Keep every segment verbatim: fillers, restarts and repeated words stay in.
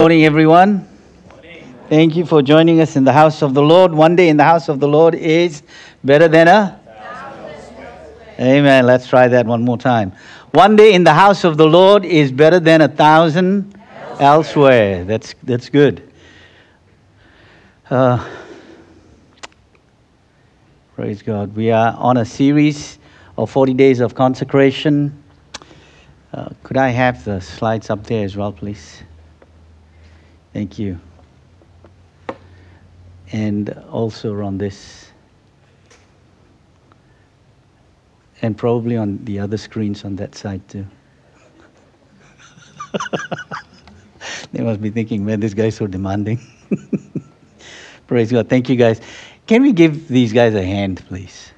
Morning, everyone. Thank you for joining us in the house of the Lord. One day in the house of the Lord is better than a... Amen. Let's try that one more time. One day in the house of the Lord is better than a thousand elsewhere. elsewhere. That's that's good. Uh, praise God. We are on a series of forty days of consecration. Uh, could I have the slides up there as well, please? Thank you. And also on this. And probably on the other screens on that side too. They must be thinking, man, this guy's so demanding. Praise God. Thank you, guys. Can we give these guys a hand, please?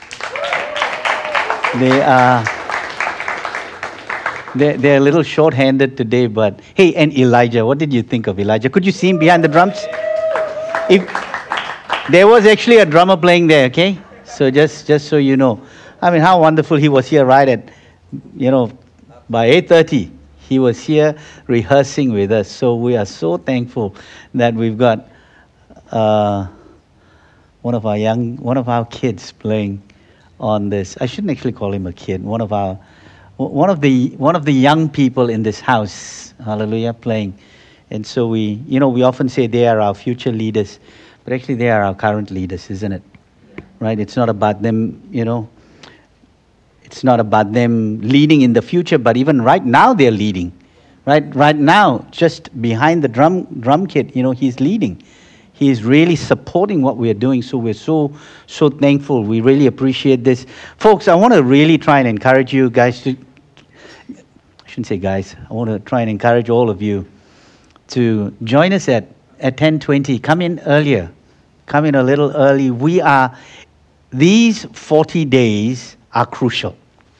They are... They're, they're a little short-handed today, but... Hey, and Elijah, what did you think of Elijah? Could you see him behind the drums? If there was actually a drummer playing there, okay? So just, just so you know. I mean, how wonderful he was here right at, you know, by eight thirty. He was here rehearsing with us. So we are so thankful that we've got uh, one of our young, one of our kids playing on this. I shouldn't actually call him a kid. One of our... One of the one of the young people in this house, hallelujah, playing. And so we, you know, we often say they are our future leaders, but actually they are our current leaders, isn't it? Right? It's not about them, you know, it's not about them leading in the future, but even right now they're leading. Right? Right now, just behind the drum drum kit, you know, he's leading. He's really supporting what we're doing, so we're so, so thankful. We really appreciate this. Folks, I want to really try and encourage you guys to, I shouldn't say guys, I want to try and encourage all of you to join us at, at ten twenty. Come in earlier. Come in a little early. We are, these forty days are crucial.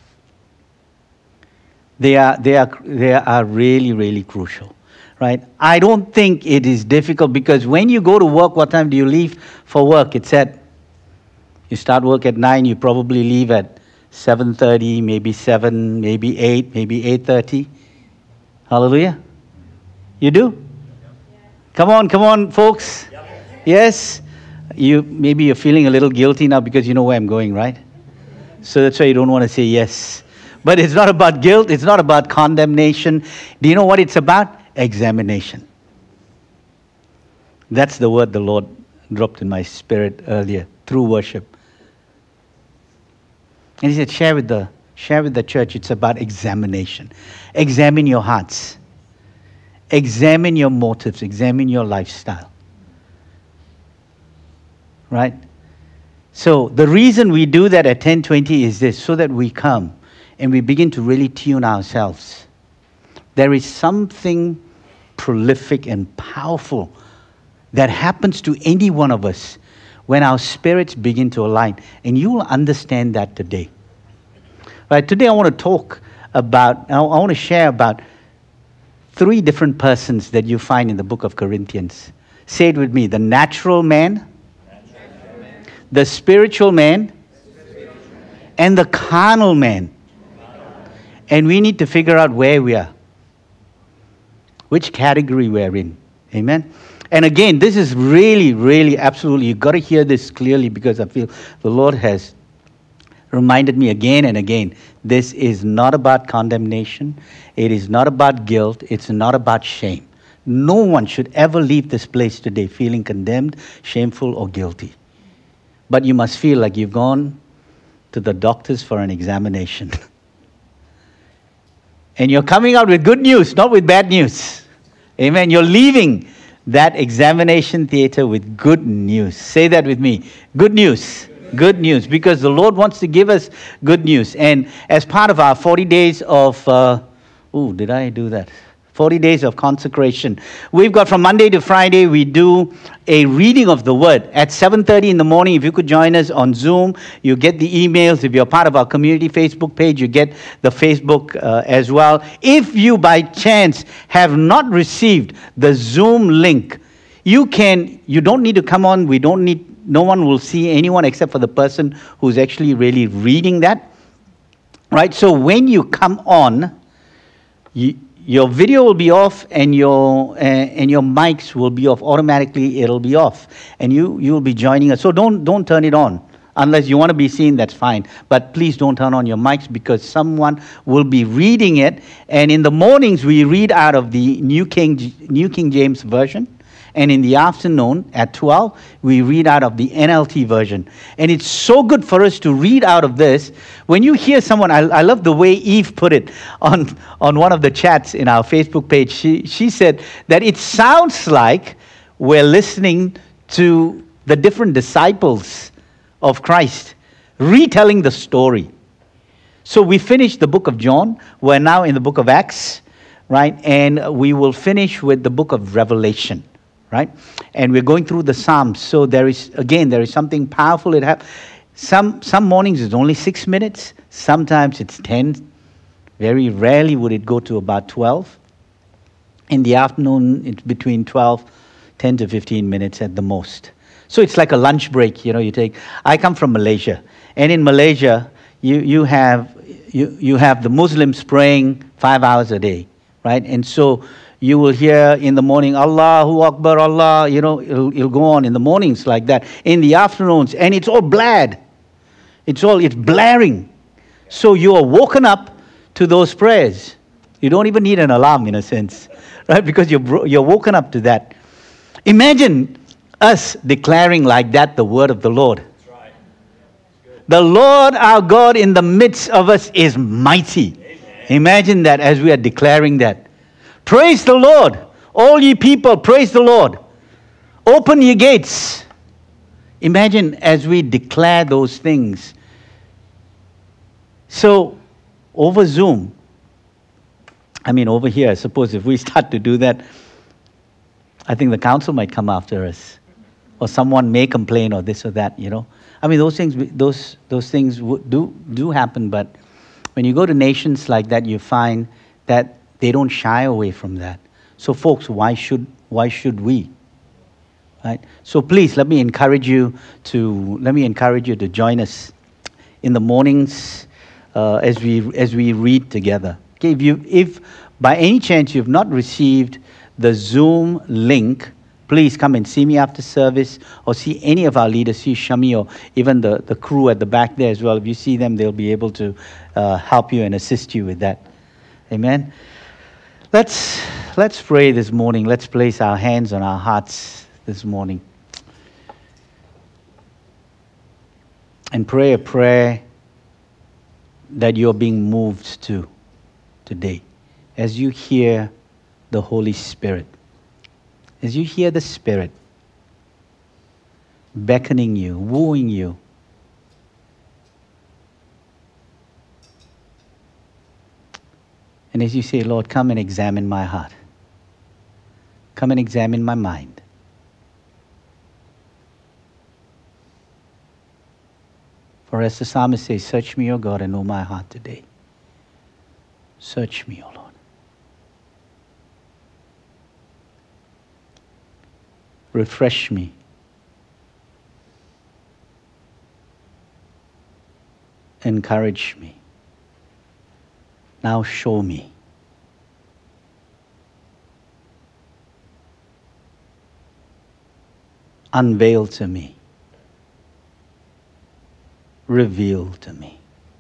They are, they are, they are really, really crucial. Right? I don't think it is difficult because when you go to work, what time do you leave for work? It's at, you start work at nine, you probably leave at seven thirty, maybe seven, maybe eight, maybe eight thirty. Hallelujah? You do? Come on, come on, folks. Yes? You maybe you're feeling a little guilty now because you know where I'm going, right? So that's why you don't want to say yes. But it's not about guilt. It's not about condemnation. Do you know what it's about? Examination. That's the word the Lord dropped in my spirit earlier through worship. And he said, share with the share with the church. It's about examination. Examine your hearts. Examine your motives. Examine your lifestyle. Right? So the reason we do that at ten twenty is this, so that we come and we begin to really tune ourselves. There is something prolific and powerful that happens to any one of us when our spirits begin to align. And you will understand that today. Right, today I want to talk about, I want to share about three different persons that you find in the book of Corinthians. Say it with me. The natural man, natural man. The spiritual man, spiritual man. And the carnal man. And we need to figure out where we are. Which category we're in. Amen? And again, this is really, really, absolutely, you've got to hear this clearly because I feel the Lord has reminded me again and again. This is not about condemnation. It is not about guilt. It's not about shame. No one should ever leave this place today feeling condemned, shameful, or guilty. But you must feel like you've gone to the doctors for an examination. And you're coming out with good news, not with bad news. Amen. You're leaving that examination theater with good news. Say that with me. Good news. Good news. Because the Lord wants to give us good news. And as part of our forty days of... Uh, oh, did I do that? forty days of consecration. We've got from Monday to Friday, we do a reading of the Word. At seven thirty in the morning, if you could join us on Zoom, you get the emails. If you're part of our community Facebook page, you get the Facebook uh, as well. If you, by chance, have not received the Zoom link, you can, you don't need to come on. We don't need, no one will see anyone except for the person who's actually really reading that. Right? So when you come on, you... your video will be off and your uh, and your mics will be off automatically. It'll be off, and you you'll be joining us. So don't don't turn it on unless you want to be seen. That's fine, but please don't turn on your mics because someone will be reading it. And in the mornings we read out of the New King New King James Version. And in the afternoon at twelve, we read out of the N L T version. And it's so good for us to read out of this. When you hear someone, I, I love the way Eve put it on, on one of the chats in our Facebook page. She, she said that it sounds like we're listening to the different disciples of Christ retelling the story. So we finished the book of John. We're now in the book of Acts, right? And we will finish with the book of Revelation. Right? And we're going through the Psalms. So there is, again, there is something powerful. It ha- some some mornings it's only six minutes. Sometimes it's ten. Very rarely would it go to about twelve. In the afternoon, it's between twelve, ten to fifteen minutes at the most. So it's like a lunch break, you know, you take. I come from Malaysia. And in Malaysia, you, you have you, you have the Muslims praying five hours a day. Right? And so you will hear in the morning, Allahu Akbar, Allah, you know, it'll, it'll go on in the mornings like that. In the afternoons, and it's all blad. It's all, it's blaring. So you are woken up to those prayers. You don't even need an alarm in a sense, right? Because you're, you're woken up to that. Imagine us declaring like that the word of the Lord. That's right. The Lord our God in the midst of us is mighty. Amen. Imagine that as we are declaring that. Praise the Lord. All ye people, praise the Lord. Open ye gates. Imagine as we declare those things. So, over Zoom, I mean over here, I suppose if we start to do that, I think the council might come after us. Or someone may complain or this or that, you know. I mean, those things those those things do, do happen, but when you go to nations like that, you find that they don't shy away from that. So folks, why should why should we? Right? So please let me encourage you to let me encourage you to join us in the mornings uh, as we as we read together. Okay, if you if by any chance you've not received the Zoom link, please come and see me after service or see any of our leaders, see Shami or even the, the crew at the back there as well. If you see them, they'll be able to uh, help you and assist you with that. Amen. Let's let's pray this morning. Let's place our hands on our hearts this morning and pray a prayer that you're being moved to today as you hear the Holy Spirit, as you hear the Spirit beckoning you, wooing you. And as you say, Lord, come and examine my heart. Come and examine my mind. For as the psalmist says, search me, O God, and know my heart today. Search me, O Lord. Refresh me. Encourage me. Now show me. Unveil to me. Reveal to me.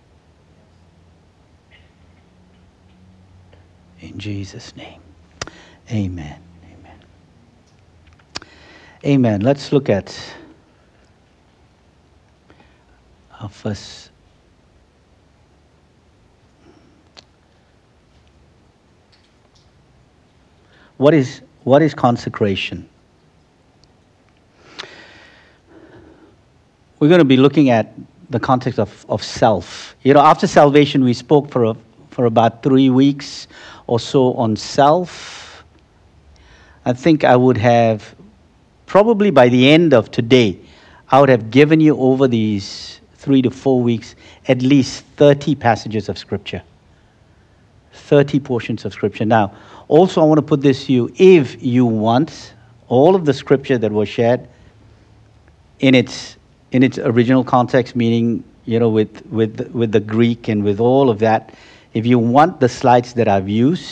In Jesus' name. Amen. Amen. Amen. Let's look at our first. What is what is consecration? We're going to be looking at the context of, of self. You know, after salvation, we spoke for a, for about three weeks or so on self. I think I would have, probably by the end of today, I would have given you over these three to four weeks at least thirty passages of Scripture. thirty portions of Scripture. Now, also I want to put this to you. If you want all of the Scripture that was shared in its in its original context, meaning, you know, with, with, with the Greek and with all of that, if you want the slides that I've used,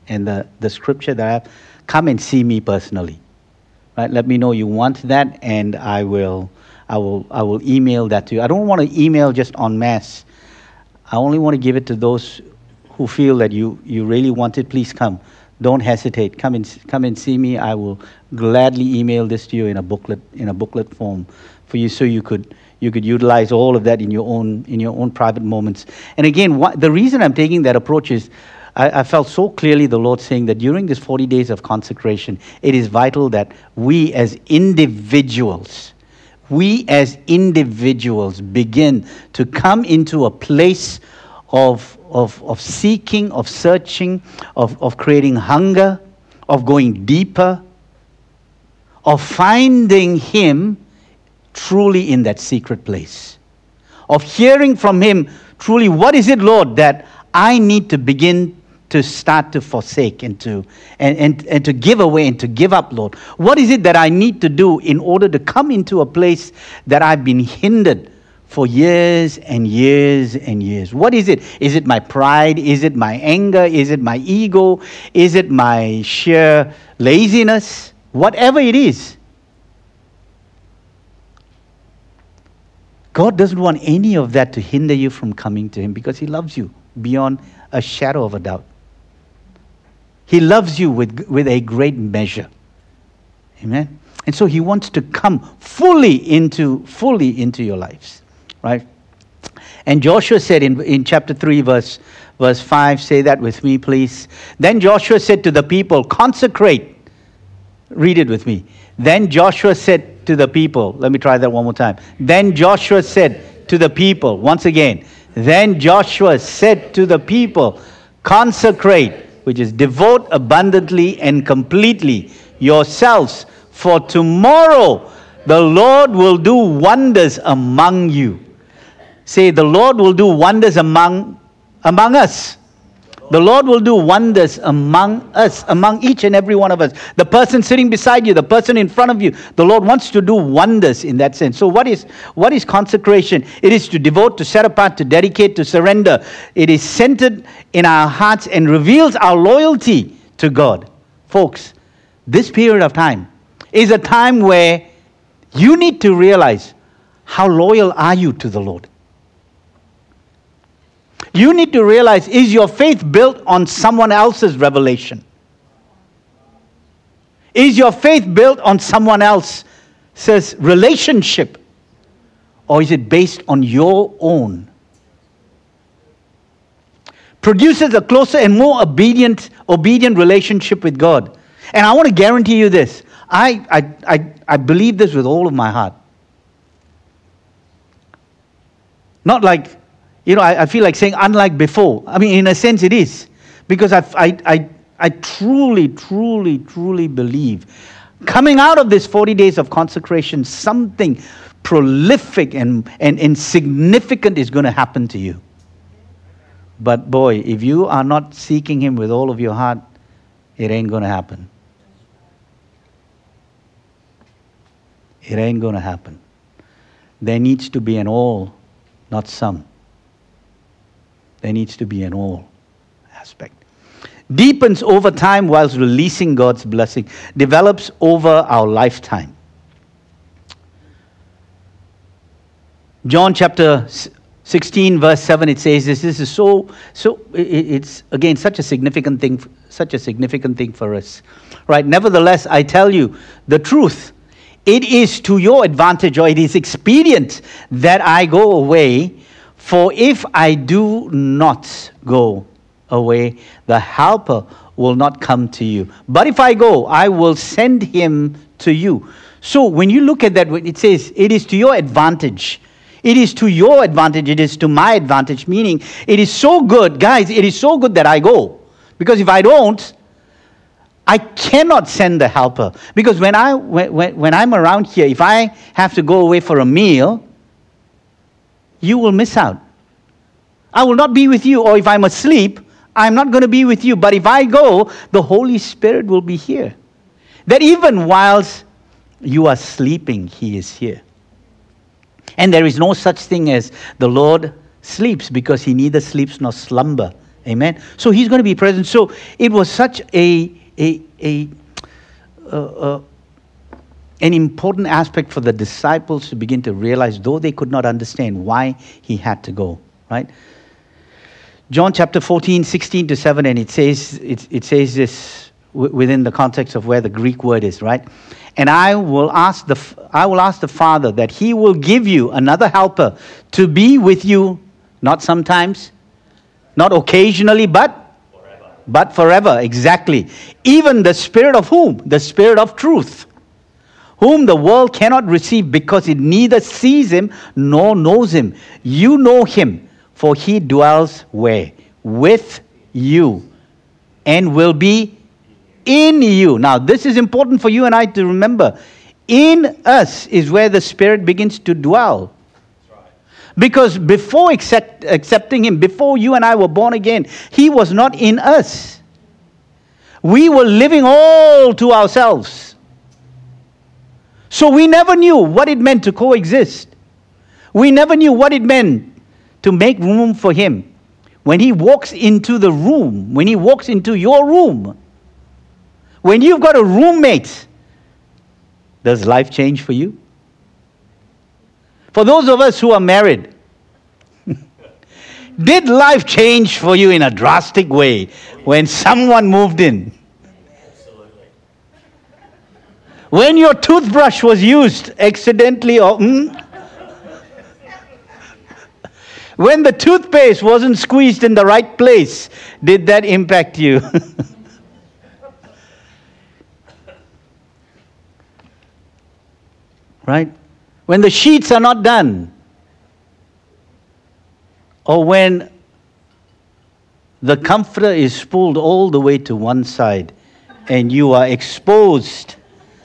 and the, the scripture that I have, come and see me personally. Right? Let me know you want that, and I will, I will, I will email that to you. I don't want to email just en masse. I only want to give it to those who feel that you, you really want it. Please come. Don't hesitate. Come and come and see me. I will gladly email this to you in a booklet in a booklet form for you, so you could you could utilize all of that in your own in your own private moments. And again, what, the reason I'm taking that approach is I, I felt so clearly the Lord saying that during this forty days of consecration, it is vital that we as individuals, we as individuals begin to come into a place of Of, of seeking, of searching, of, of creating hunger, of going deeper, of finding Him truly in that secret place, of hearing from Him truly, what is it, Lord, that I need to begin to start to forsake and to, and, and, and to give away and to give up, Lord? What is it that I need to do in order to come into a place that I've been hindered for years and years and years? What is it? Is it my pride? Is it my anger? Is it my ego? Is it my sheer laziness? Whatever it is. God doesn't want any of that to hinder you from coming to Him, because He loves you beyond a shadow of a doubt. He loves you with, with a great measure. Amen? And so He wants to come fully into, fully into your lives. Right? And Joshua said in, in chapter three, verse, verse five, say that with me, please. Then Joshua said to the people, consecrate. Read it with me. Then Joshua said to the people, let me try that one more time. Then Joshua said to the people, once again, then Joshua said to the people, consecrate, which is devote abundantly and completely yourselves, for tomorrow the Lord will do wonders among you. Say, the Lord will do wonders among, among us. The Lord will do wonders among us, among each and every one of us. The person sitting beside you, the person in front of you. The Lord wants to do wonders in that sense. So what is, what is consecration? It is to devote, to set apart, to dedicate, to surrender. It is centered in our hearts and reveals our loyalty to God. Folks, this period of time is a time where you need to realize, how loyal are you to the Lord? You need to realize, is your faith built on someone else's revelation? Is your faith built on someone else's relationship? Or is it based on your own? Produces a closer and more obedient, obedient relationship with God. And I want to guarantee you this. I, I, I, I believe this with all of my heart. Not like, you know, I, I feel like saying unlike before. I mean, in a sense it is. Because I, I, I, I truly, truly, truly believe, coming out of this forty days of consecration, something prolific and, and, and significant is going to happen to you. But boy, if you are not seeking Him with all of your heart, it ain't going to happen. It ain't going to happen. There needs to be an all, not some. There needs to be an all aspect. Deepens over time whilst releasing God's blessing. Develops over our lifetime. John chapter sixteen verse seven, it says this, this is so, so it's again such a significant thing, such a significant thing for us. Right? Nevertheless, I tell you the truth. It is to your advantage, or it is expedient that I go away. For if I do not go away, the Helper will not come to you. But if I go, I will send Him to you. So when you look at that, it says, it is to your advantage. It is to your advantage. It is to my advantage. Meaning, it is so good, guys, it is so good that I go. Because if I don't, I cannot send the Helper. Because when, I, when, when I'm around here, if I have to go away for a meal, you will miss out. I will not be with you. Or if I'm asleep, I'm not going to be with you. But if I go, the Holy Spirit will be here. That even whilst you are sleeping, He is here. And there is no such thing as the Lord sleeps, because He neither sleeps nor slumber, Amen. So he's going to be present. So it was such a a a uh, uh, an important aspect for the disciples to begin to realize, though they could not understand why he had to go. Right. John chapter fourteen, sixteen to seven, and it says it, it says this w- within the context of where the Greek word is, right? And I will ask the I will ask the Father that He will give you another helper to be with you, not sometimes, not occasionally, but forever. But forever, exactly. Even the Spirit of whom? The Spirit of truth, whom the world cannot receive because it neither sees Him nor knows Him. You know Him. For He dwells where? With you. And will be in you. Now, this is important for you and I to remember. In us is where the Spirit begins to dwell. That's right. Because before accept, accepting Him, before you and I were born again, He was not in us. We were living all to ourselves. So we never knew what it meant to coexist. We never knew what it meant to make room for Him. When He walks into the room, when He walks into your room, when you've got a roommate, does life change for you? For those of us who are married, did life change for you in a drastic way when someone moved in? Absolutely. When your toothbrush was used accidentally or... Mm, when the toothpaste wasn't squeezed in the right place, did that impact you? Right? When the sheets are not done, or when the comforter is pulled all the way to one side and you are exposed.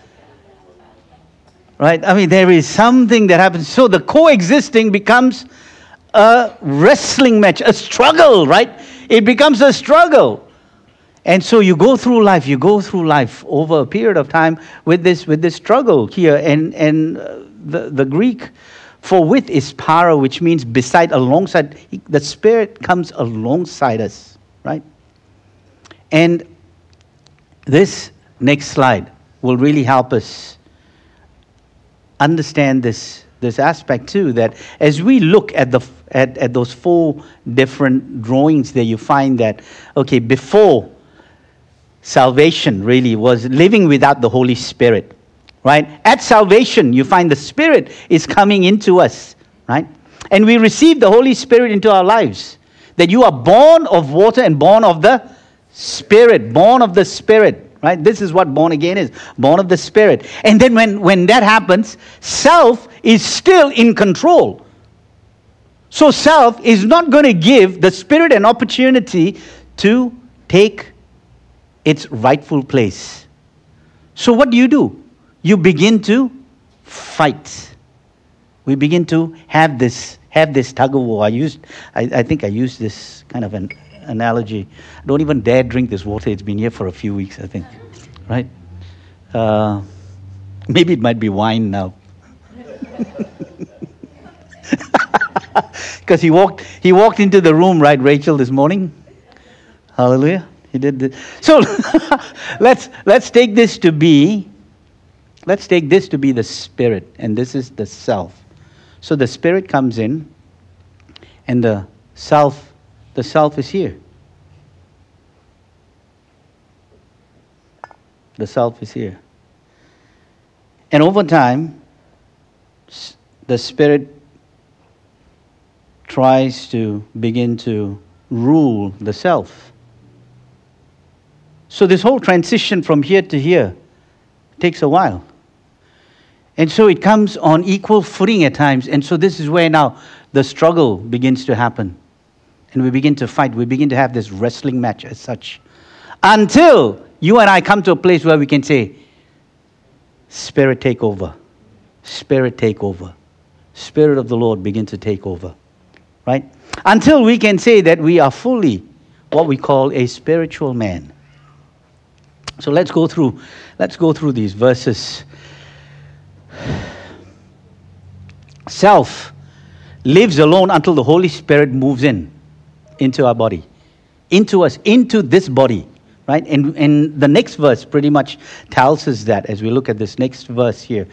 Right? I mean, there is something that happens. So the coexisting becomes a wrestling match, a struggle, right? It becomes a struggle. And so you go through life, you go through life over a period of time with this with this struggle here. And, and uh, the, the Greek for with is para, which means beside, alongside. The Spirit comes alongside us, right? And this next slide will really help us understand this this aspect too, that as we look at the at, at those four different drawings there, you find that, okay, before salvation really was living without the Holy Spirit, right? At salvation, you find the Spirit is coming into us, right? And we receive the Holy Spirit into our lives. That you are born of water and born of the Spirit, born of the Spirit. Right? This is what born again is. Born of the Spirit. And then when, when that happens, self is still in control. So self is not going to give the Spirit an opportunity to take its rightful place. So what do you do? You begin to fight. We begin to have this have this tug of war. I used I, I think I used this kind of an analogy. Don't even dare drink this water. It's been here for a few weeks, I think. Right? Uh, maybe it might be wine now. Because he walked he walked into the room, right, Rachel, this morning? Hallelujah. He did this. So let's let's take this to be let's take this to be the Spirit, and this is the self. So the Spirit comes in, and the self The self is here. The self is here. And over time, the Spirit tries to begin to rule the self. So this whole transition from here to here takes a while. And so it comes on equal footing at times. And so this is where now the struggle begins to happen. And we begin to fight. We begin to have this wrestling match as such. Until you and I come to a place where we can say, Spirit, take over. Spirit, take over. Spirit of the Lord, begin to take over. Right? Until we can say that we are fully what we call a spiritual man. So let's go through, let's go through these verses. Self lives alone until the Holy Spirit moves in. Into our body. into us, into this body, right? And, and the next verse pretty much tells us that as we look at this next verse here.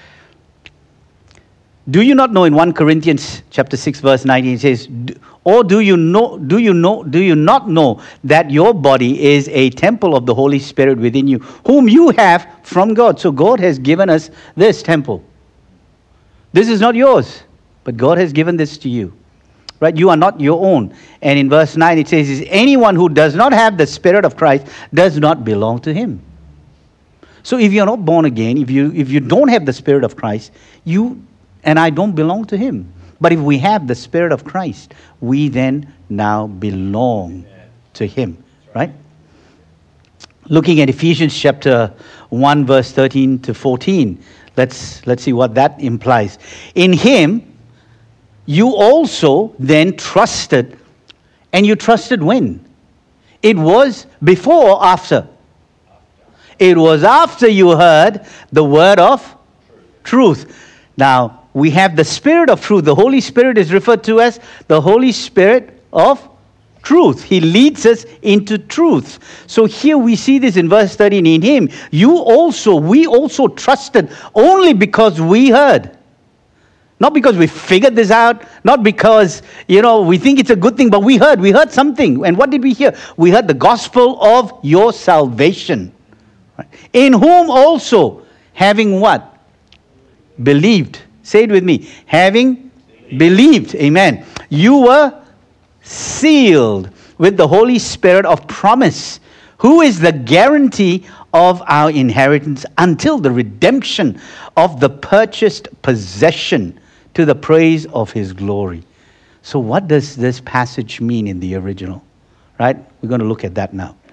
Do you not know in First Corinthians chapter six verse nineteen it says, or do you know do you know do you not know that your body is a temple of the Holy Spirit within you, whom you have from God? So God has given us this temple. This is not yours, but God has given this to you. Right? You are not your own. And in verse nine it says, is anyone who does not have the Spirit of Christ does not belong to him. So if you're not born again, if you if you don't have the Spirit of Christ, you and I don't belong to him. But if we have the Spirit of Christ, we then now belong to him. Right? Looking at Ephesians chapter one, verse thirteen to fourteen, let's let's see what that implies. In him, you also then trusted, and you trusted when? It was before or after? It was after you heard the word of truth. Now, we have the Spirit of truth. The Holy Spirit is referred to as the Holy Spirit of truth. He leads us into truth. So here we see this in verse thirteen. In him, you also, we also trusted only because we heard. Not because we figured this out, not because, you know, we think it's a good thing, but we heard. We heard something. And what did we hear? We heard the gospel of your salvation. Right? In whom also, having what? Believed. Say it with me. Having believed. Amen. You were sealed with the Holy Spirit of promise, who is the guarantee of our inheritance until the redemption of the purchased possession to the praise of his glory. So what does this passage mean in the original? Right? We're going to look at that now.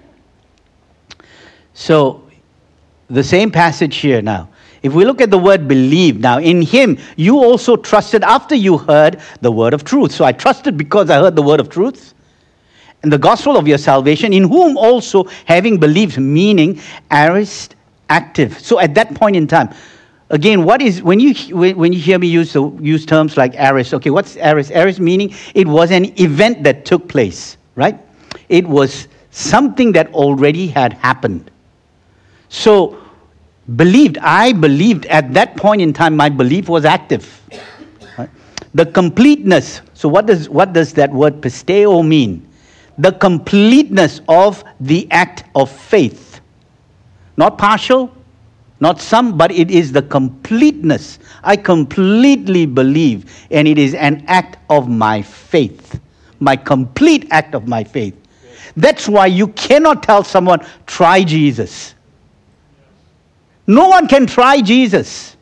So the same passage here now. If we look at the word believe, now in him, you also trusted after you heard the word of truth. So I trusted because I heard the word of truth and the gospel of your salvation, in whom also having believed, meaning aorist active. So at that point in time, again, what is, when you when you hear me use the, use terms like aorist, okay, what's aorist? Aorist meaning it was an event that took place, right? It was something that already had happened. So believed, I believed at that point in time, my belief was active. Right? The completeness. So what does what does that word pisteo mean? The completeness of the act of faith. Not partial, not some, but it is the completeness. I completely believe, and it is an act of my faith. My complete act of my faith. That's why you cannot tell someone, try Jesus. No one can try Jesus.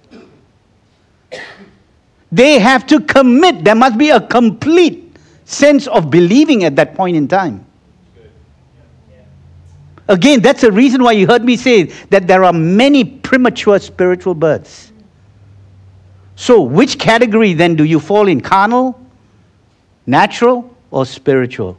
They have to commit. There must be a complete sense of believing at that point in time. Again, that's the reason why you heard me say that there are many premature spiritual births. So, which category then do you fall in? Carnal, natural, or spiritual?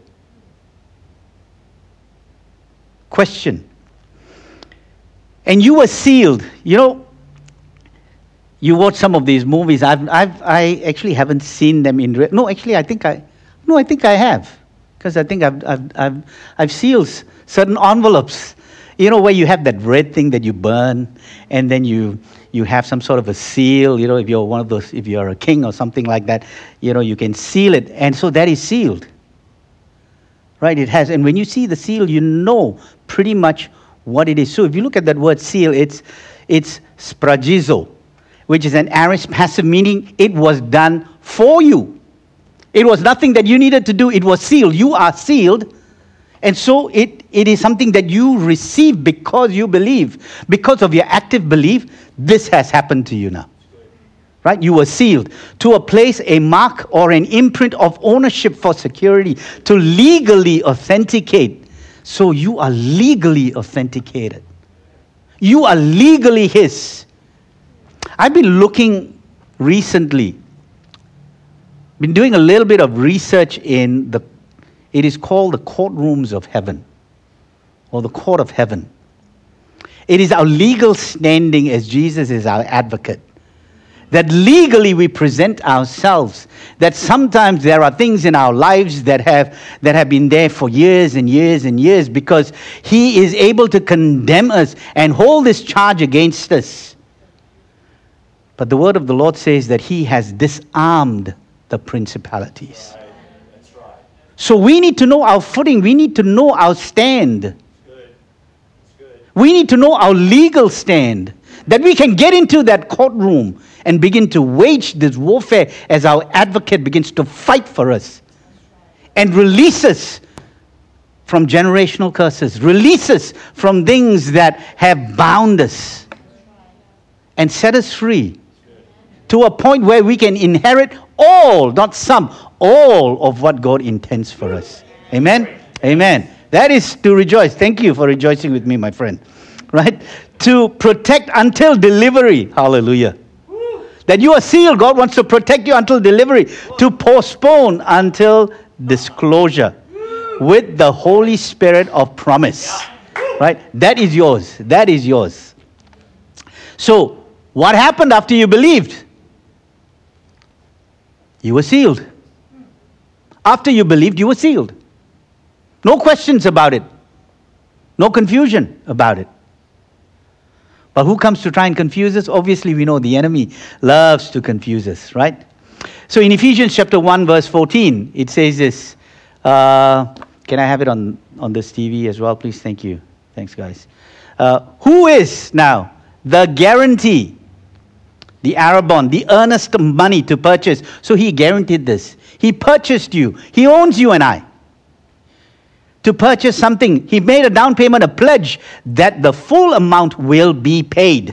Question. And you were sealed. You know, you watch some of these movies. I've, I've, I actually haven't seen them in. Re- no, actually, I think I. No, I think I have, because I think I've, I've, I've, I've sealed certain envelopes. You know, where you have that red thing that you burn, and then you you have some sort of a seal. You know, if you're one of those, if you're a king or something like that, you know, you can seal it, and so that is sealed. Right? It has, and when you see the seal, you know pretty much what it is. So if you look at that word seal, it's it's spragizo, which is an aorist passive, meaning it was done for you. It was nothing that you needed to do. It was sealed. You are sealed. And so it, it is something that you receive because you believe. Because of your active belief, this has happened to you now. Right? You were sealed to a place, a mark, or an imprint of ownership for security to legally authenticate. So you are legally authenticated. You are legally his. I've been looking recently, been doing a little bit of research in the, it is called the courtrooms of heaven, or the court of heaven. It is our legal standing as Jesus is our advocate. that legally we present ourselves, that sometimes there are things in our lives that have, that have been there for years and years and years, because he is able to condemn us and hold this charge against us. But the word of the Lord says that he has disarmed the principalities. Right. That's right. So we need to know our footing. We need to know our stand. That's good. That's good. We need to know our legal stand, that we can get into that courtroom and begin to wage this warfare as our advocate begins to fight for us and release us from generational curses, release us from things that have bound us, and set us free to a point where we can inherit all, not some, all of what God intends for us. Amen? Amen. That is to rejoice. Thank you for rejoicing with me, my friend. Right? To protect until delivery. Hallelujah. That you are sealed. God wants to protect you until delivery. To postpone until disclosure. With the Holy Spirit of promise. Right? That is yours. That is yours. So, what happened after you believed? You were sealed. After you believed, you were sealed. No questions about it. No confusion about it. But who comes to try and confuse us? Obviously, we know the enemy loves to confuse us, right? So in Ephesians chapter one, verse fourteen, it says this. Uh, can I have it on, on this T V as well, please? Thank you. Thanks, guys. Uh, who is now the guarantee? The arrabon, the earnest money to purchase. So he guaranteed this. He purchased you. He owns you and I. To purchase something, he made a down payment, a pledge that the full amount will be paid.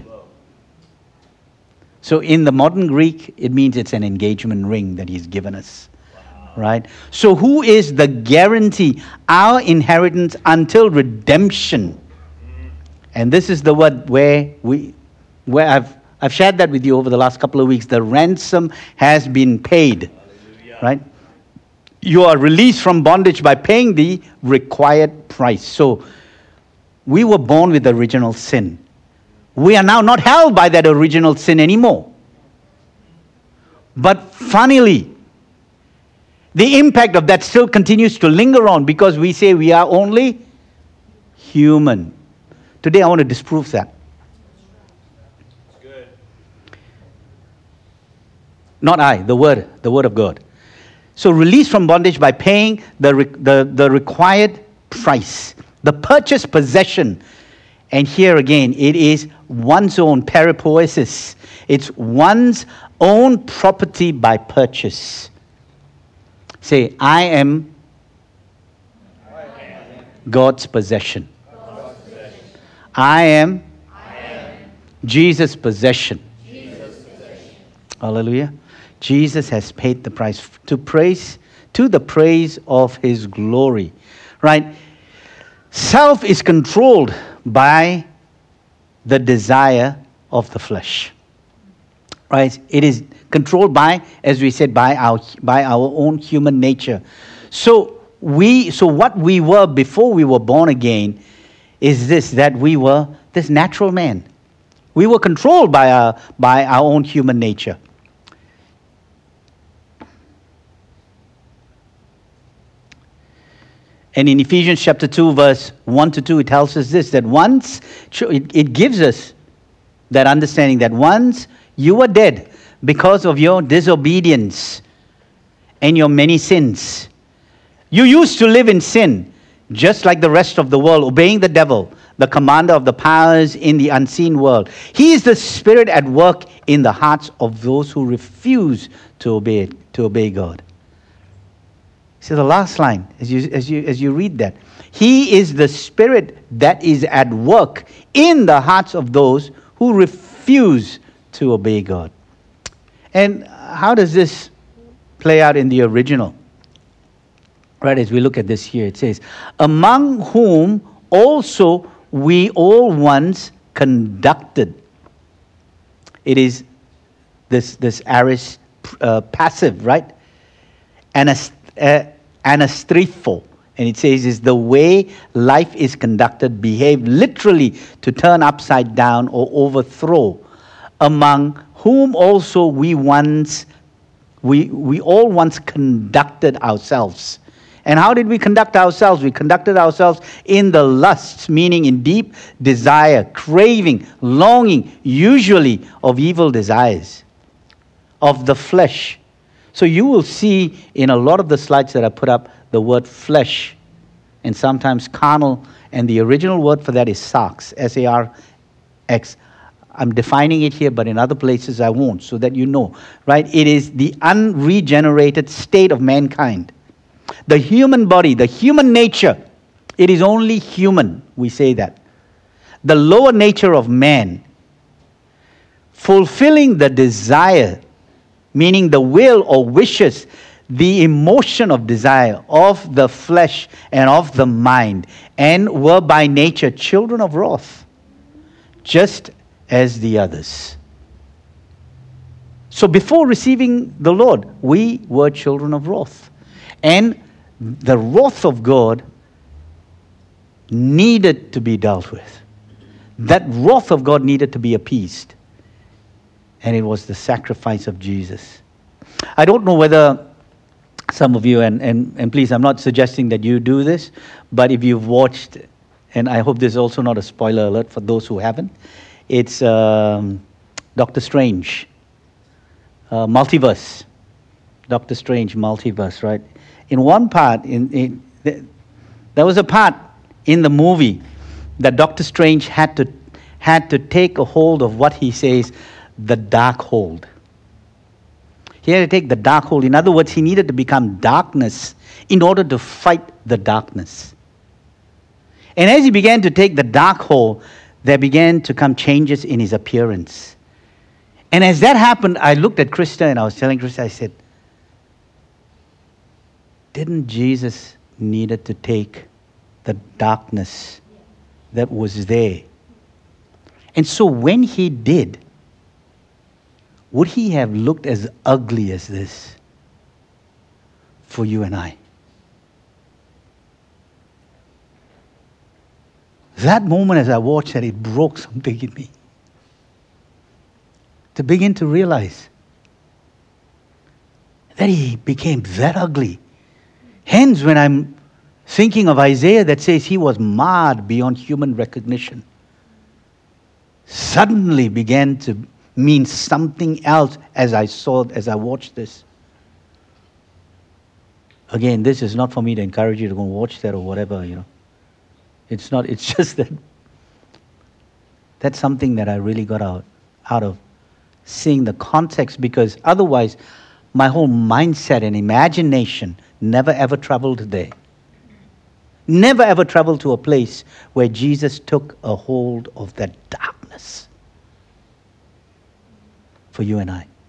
So in the modern Greek, it means it's an engagement ring that he's given us. Right? So who is the guarantee? Our inheritance until redemption. And this is the word where we, where I've I've shared that with you over the last couple of weeks. The ransom has been paid. Hallelujah. Right? You are released from bondage by paying the required price. So, we were born with original sin. We are now not held by that original sin anymore. But funnily, the impact of that still continues to linger on because we say we are only human. Today I want to disprove that. Not I, the word, the word of God. So released from bondage by paying the, the, the required price, the purchased possession. And here again, it is one's own peripoiesis. It's one's own property by purchase. Say, I am God's possession. I am Jesus' possession. Hallelujah. Jesus has paid the price to praise, to the praise of his glory. Right? Self is controlled by the desire of the flesh. Right? It is controlled by, as we said, by our by our own human nature. So we so what we were before we were born again is this, that we were this natural man. We were controlled by our by our own human nature. And in Ephesians chapter two, verse one to two, it tells us this, that once, it, it gives us that understanding that once you were dead because of your disobedience and your many sins. You used to live in sin, just like the rest of the world, obeying the devil, the commander of the powers in the unseen world. He is the spirit at work in the hearts of those who refuse to obey, to obey God. See the last line, as you, as you, as you read that. He is the spirit that is at work in the hearts of those who refuse to obey God. And how does this play out in the original? Right, as we look at this here, it says, among whom also we all once conducted. It is this, this aorist uh, passive, right? Anast- uh, anastrepho. And it says, is the way life is conducted, behave literally to turn upside down or overthrow, among whom also we once, we, we all once conducted ourselves. And how did we conduct ourselves? We conducted ourselves in the lusts, meaning in deep desire, craving, longing, usually of evil desires, of the flesh. So you will see in a lot of the slides that I put up the word flesh, and sometimes carnal, and the original word for that is sarx, S A R X. I'm defining it here, but in other places I won't, so that you know, right? It is the unregenerated state of mankind. The human body, the human nature, it is only human, we say that. The lower nature of man, fulfilling the desire, meaning the will or wishes, the emotion of desire of the flesh and of the mind, and were by nature children of wrath, just as the others. So before receiving the Lord, we were children of wrath. And the wrath of God needed to be dealt with. That wrath of God needed to be appeased. And it was the sacrifice of Jesus. I don't know whether some of you, and, and, and please, I'm not suggesting that you do this, but if you've watched, and I hope this is also not a spoiler alert for those who haven't, it's um, Doctor Strange, uh, Multiverse. Doctor Strange, Multiverse, right? In one part, in, in the, there was a part in the movie that Doctor Strange had to had to take a hold of what he says, the dark hold. He had to take the dark hold. In other words, he needed to become darkness in order to fight the darkness. And as he began to take the dark hold, there began to come changes in his appearance. And as that happened, I looked at Krista and I was telling Krista, I said, didn't Jesus needed to take the darkness that was there? And so when he did, would he have looked as ugly as this for you and I? That moment as I watched that, it broke something in me. To begin to realize that he became that ugly. Hence, when I'm thinking of Isaiah that says he was marred beyond human recognition, suddenly began to mean something else as I saw, as I watched this. Again, this is not for me to encourage you to go and watch that or whatever, you know. It's not, it's just that that's something that I really got out, out of seeing the context, because otherwise my whole mindset and imagination never ever traveled there. Never ever traveled to a place where Jesus took a hold of that darkness for you and I.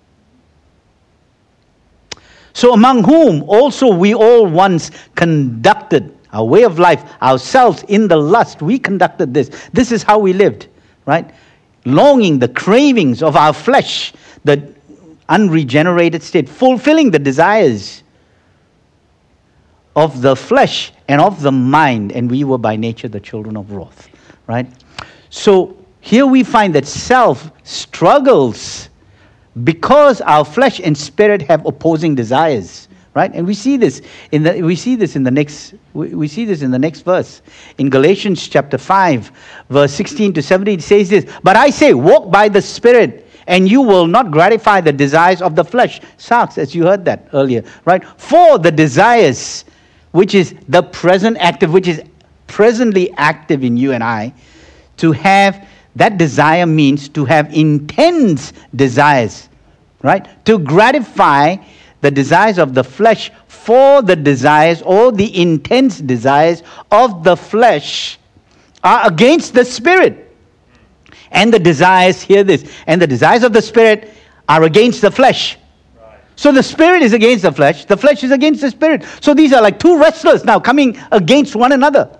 So among whom also we all once conducted our way of life, ourselves in the lust. We conducted this. This is how we lived, right? Longing, the cravings of our flesh, the unregenerated state, fulfilling the desires of the flesh and of the mind, and we were by nature the children of wrath, right? So here we find that self struggles because our flesh and spirit have opposing desires, right? And we see this in the we see this in the next we, we see this in the next verse. In Galatians chapter five, verse sixteen to seventeen, it says this, "But I say, walk by the Spirit, and you will not gratify the desires of the flesh." Sarx, as you heard that earlier, right? For the desires, which is the present active, which is presently active in you and I, to have that desire means to have intense desires, right? To gratify the desires of the flesh, for the desires or the intense desires of the flesh are against the Spirit. And the desires, hear this, and the desires of the Spirit are against the flesh. Right. So the Spirit is against the flesh, the flesh is against the Spirit. So these are like two wrestlers now coming against one another.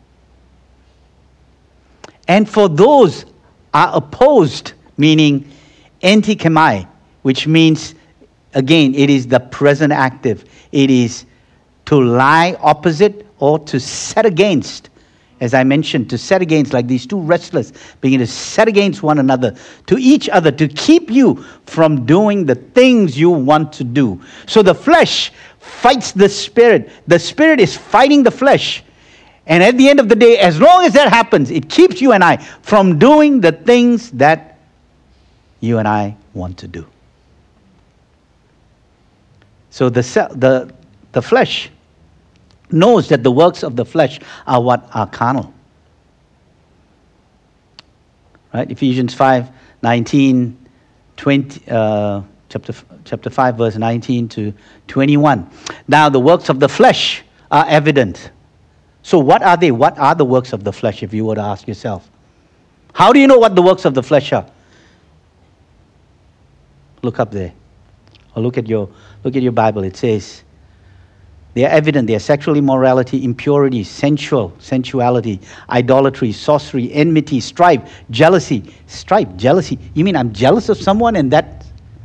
And for those are opposed, meaning antichemai, which means, again, it is the present active. It is to lie opposite or to set against. as I mentioned, to set against, like these two wrestlers, begin to set against one another, to each other, to keep you from doing the things you want to do. So the flesh fights the spirit. The spirit is fighting the flesh. And at the end of the day, as long as that happens, it keeps you and I from doing the things that you and I want to do. So the the the flesh knows that the works of the flesh are what are carnal. Right? Ephesians five, nineteen, twenty, uh, chapter, chapter five, verse nineteen to twenty-one. Now the works of the flesh are evident. So what are they? What are the works of the flesh, if you were to ask yourself? How do you know what the works of the flesh are? Look up there. Or look at your look at your Bible. It says, they are evident. They are sexual immorality, impurity, sensual, sensuality, idolatry, sorcery, enmity, strife, jealousy. Strife, jealousy. You mean I'm jealous of someone and that,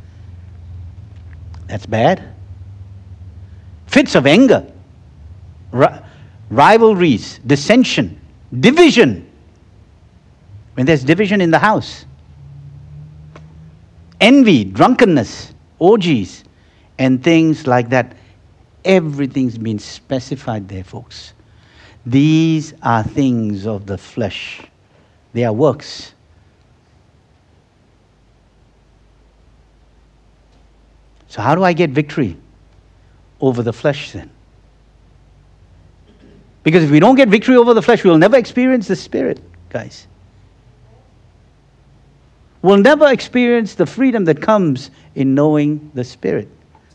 that's bad? Fits of anger, ri- rivalries, dissension, division. When there's division in the house. Envy, drunkenness, orgies, and things like that. Everything's been specified there, folks. These are things of the flesh. They are works. So how do I get victory over the flesh then? Because if we don't get victory over the flesh, we'll never experience the Spirit, guys. We'll never experience the freedom that comes in knowing the Spirit.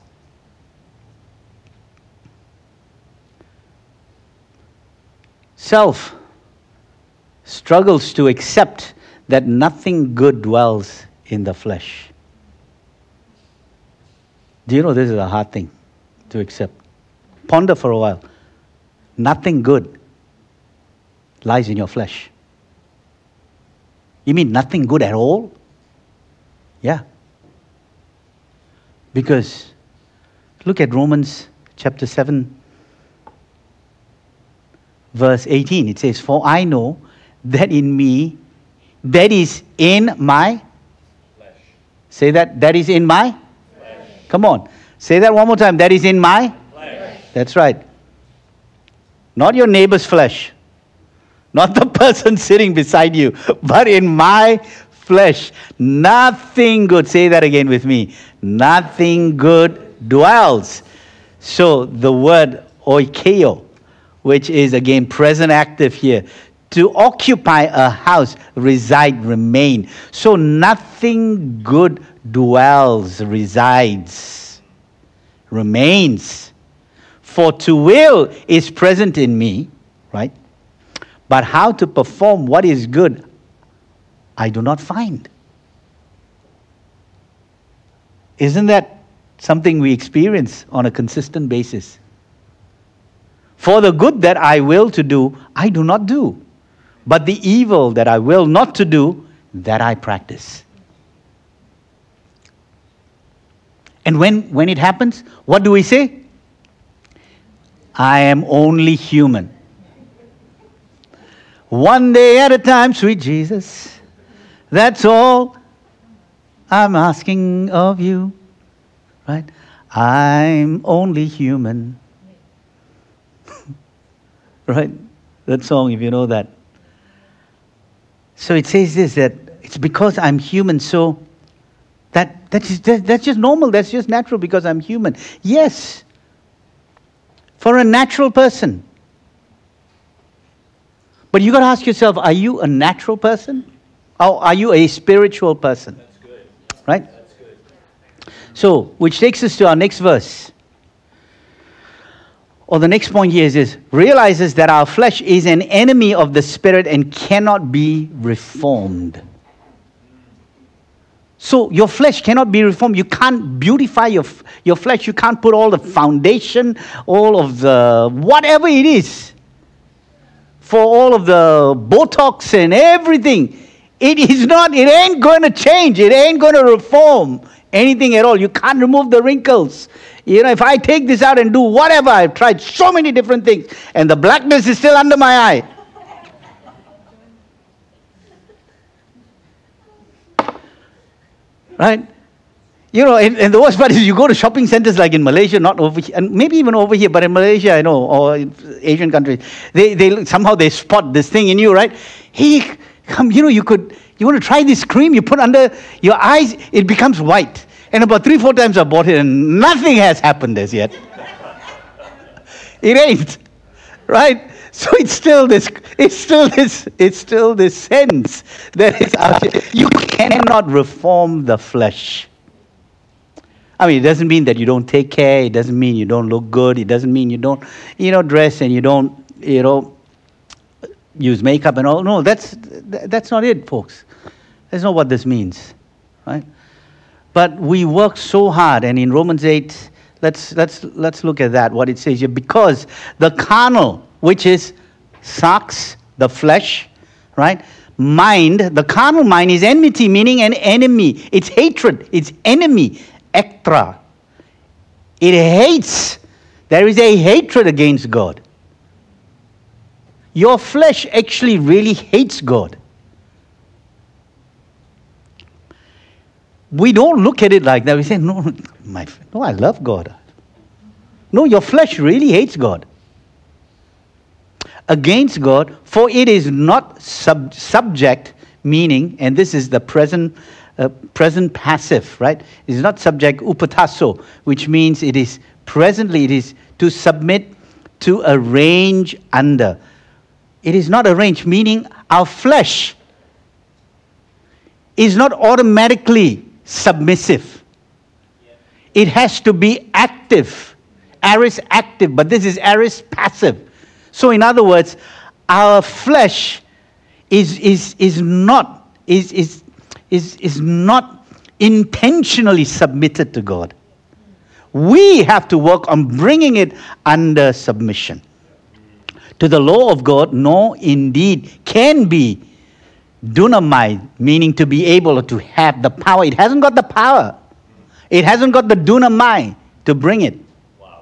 Self struggles to accept that nothing good dwells in the flesh. Do you know this is a hard thing to accept? Ponder for a while. Nothing good lies in your flesh. You mean nothing good at all? Yeah. Because look at Romans chapter seven, verse eighteen. It says, for I know that in me, that is in my flesh. Say that, that is in my flesh. Come on. Say that one more time. That is in my flesh. That's right. Not your neighbor's flesh. Not the person sitting beside you. But in my flesh. Nothing good. Say that again with me. Nothing good dwells. So the word oikeo, which is again present active here, to occupy a house, reside, remain. So nothing good dwells, resides, remains. For to will is present in me, right? But how to perform what is good, I do not find. Isn't that something we experience on a consistent basis? For the good that I will to do, I do not do. But the evil that I will not to do, that I practice. And when, when it happens, what do we say? I am only human. One day at a time, sweet Jesus. That's all I'm asking of you. Right? I'm only human. Right? That song, if you know that. So it says this, that it's because I'm human, so that, that is, that, that's just normal, that's just natural because I'm human. Yes, for a natural person. But you got to ask yourself, are you a natural person? Or are you a spiritual person? That's good. Right? That's good. So, which takes us to our next verse. Or the next point here is this, realizes that our flesh is an enemy of the Spirit and cannot be reformed. So your flesh cannot be reformed. You can't beautify your, your flesh. You can't put all the foundation, all of the, whatever it is, for all of the Botox and everything. It is not, it ain't going to change. It ain't going to reform anything at all. You can't remove the wrinkles. You know, if I take this out and do whatever, I've tried so many different things, and the blackness is still under my eye. Right? You know, and, and the worst part is you go to shopping centers like in Malaysia, not over here, and maybe even over here, but in Malaysia, I know, or in Asian countries, they, they somehow they spot this thing in you, right? Hey, come, you know, you could, you want to try this cream, you put under your eyes, it becomes white. And about three, four times I bought it and nothing has happened as yet. It ain't, right? So it's still this, it's still this, it's still this sense that is out there. You cannot reform the flesh. I mean, it doesn't mean that you don't take care. It doesn't mean you don't look good. It doesn't mean you don't, you know, dress and you don't, you know, use makeup and all. No, that's that's not it, folks. That's not what this means, right? But we work so hard, and in Romans eight, let's let's let's look at that. What it says here, because the carnal, which is sarx, the flesh, right? Mind, the carnal mind is enmity, meaning an enemy. It's hatred. It's enemy. Ectra. It hates. There is a hatred against God. Your flesh actually really hates God. We don't look at it like that. We say, no, my, no, I love God. No, your flesh really hates God. Against God, for it is not sub- subject, meaning, and this is the present Uh, present passive, right? It's not subject upatasso, which means it is presently, it is to submit, to arrange under. It is not arranged, meaning our flesh is not automatically submissive. It has to be active. Aris active, but this is aris passive. So in other words, our flesh is is is not is is Is, is not intentionally submitted to God. We have to work on bringing it under submission. To the law of God, no, indeed, can be dunamai, meaning to be able to have the power. It hasn't got the power. It hasn't got the dunamai to bring it. Wow.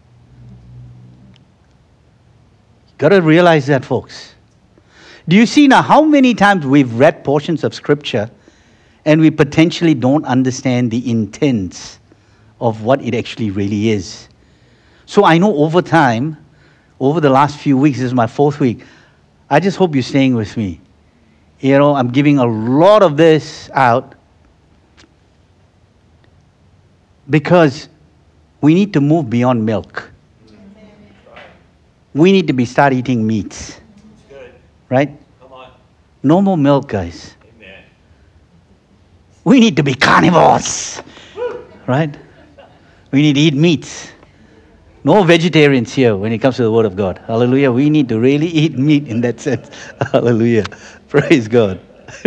Got to realize that, folks. Do you see now how many times we've read portions of Scripture and we potentially don't understand the intents of what it actually really is? So I know over time, over the last few weeks, this is my fourth week, I just hope you're staying with me. You know, I'm giving a lot of this out because we need to move beyond milk. We need to be start eating meats. Good. Right? Come on. No more milk, guys. Amen. We need to be carnivores. Right? We need to eat meats. No vegetarians here when it comes to the Word of God. Hallelujah. We need to really eat meat in that sense. Hallelujah. Praise God.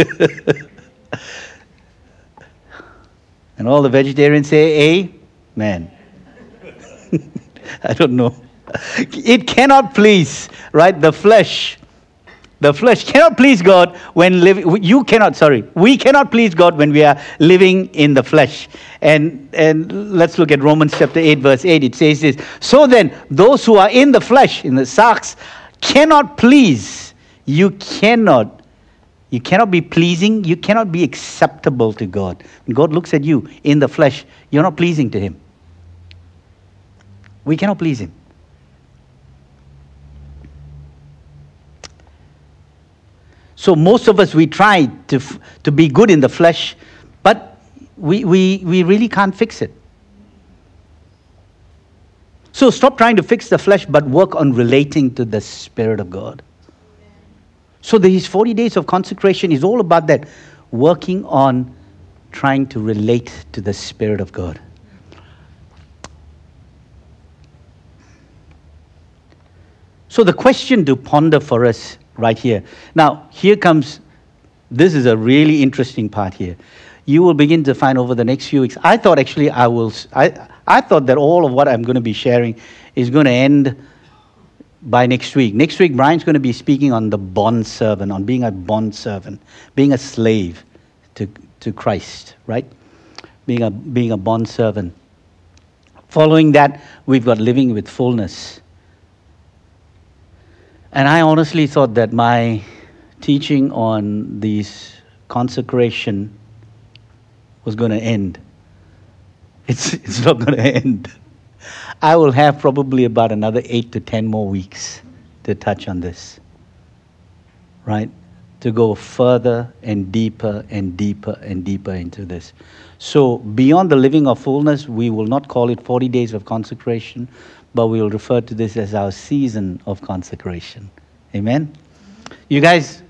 And all the vegetarians say, Amen. I don't know. It cannot please, right? The flesh. The flesh cannot please God when living. You cannot, sorry. We cannot please God when we are living in the flesh. And and let's look at Romans chapter eight, verse eight. It says this. So then, those who are in the flesh, in the sarx, cannot please. You cannot. You cannot be pleasing. You cannot be acceptable to God. When God looks at you in the flesh, you're not pleasing to Him. We cannot please Him. So most of us, we try to to be good in the flesh, but we, we, we really can't fix it. So stop trying to fix the flesh, but work on relating to the Spirit of God. So these forty days of consecration is all about that, working on trying to relate to the Spirit of God. So the question to ponder for us right here. Now, here comes, this is a really interesting part here. You will begin to find over the next few weeks. I thought actually I will, I, I thought that all of what I'm going to be sharing is going to end by next week. Next week, Brian's going to be speaking on the bond servant, on being a bond servant, being a slave to, to Christ, right? Being a, being a bond servant. Following that, we've got living with fullness. And I honestly thought that my teaching on these consecration was going to end. It's, it's not going to end. I will have probably about another eight to ten more weeks to touch on this. Right? To go further and deeper and deeper and deeper into this. So beyond the living of fullness, we will not call it forty days of consecration, but we will refer to this as our season of consecration. Amen? You guys,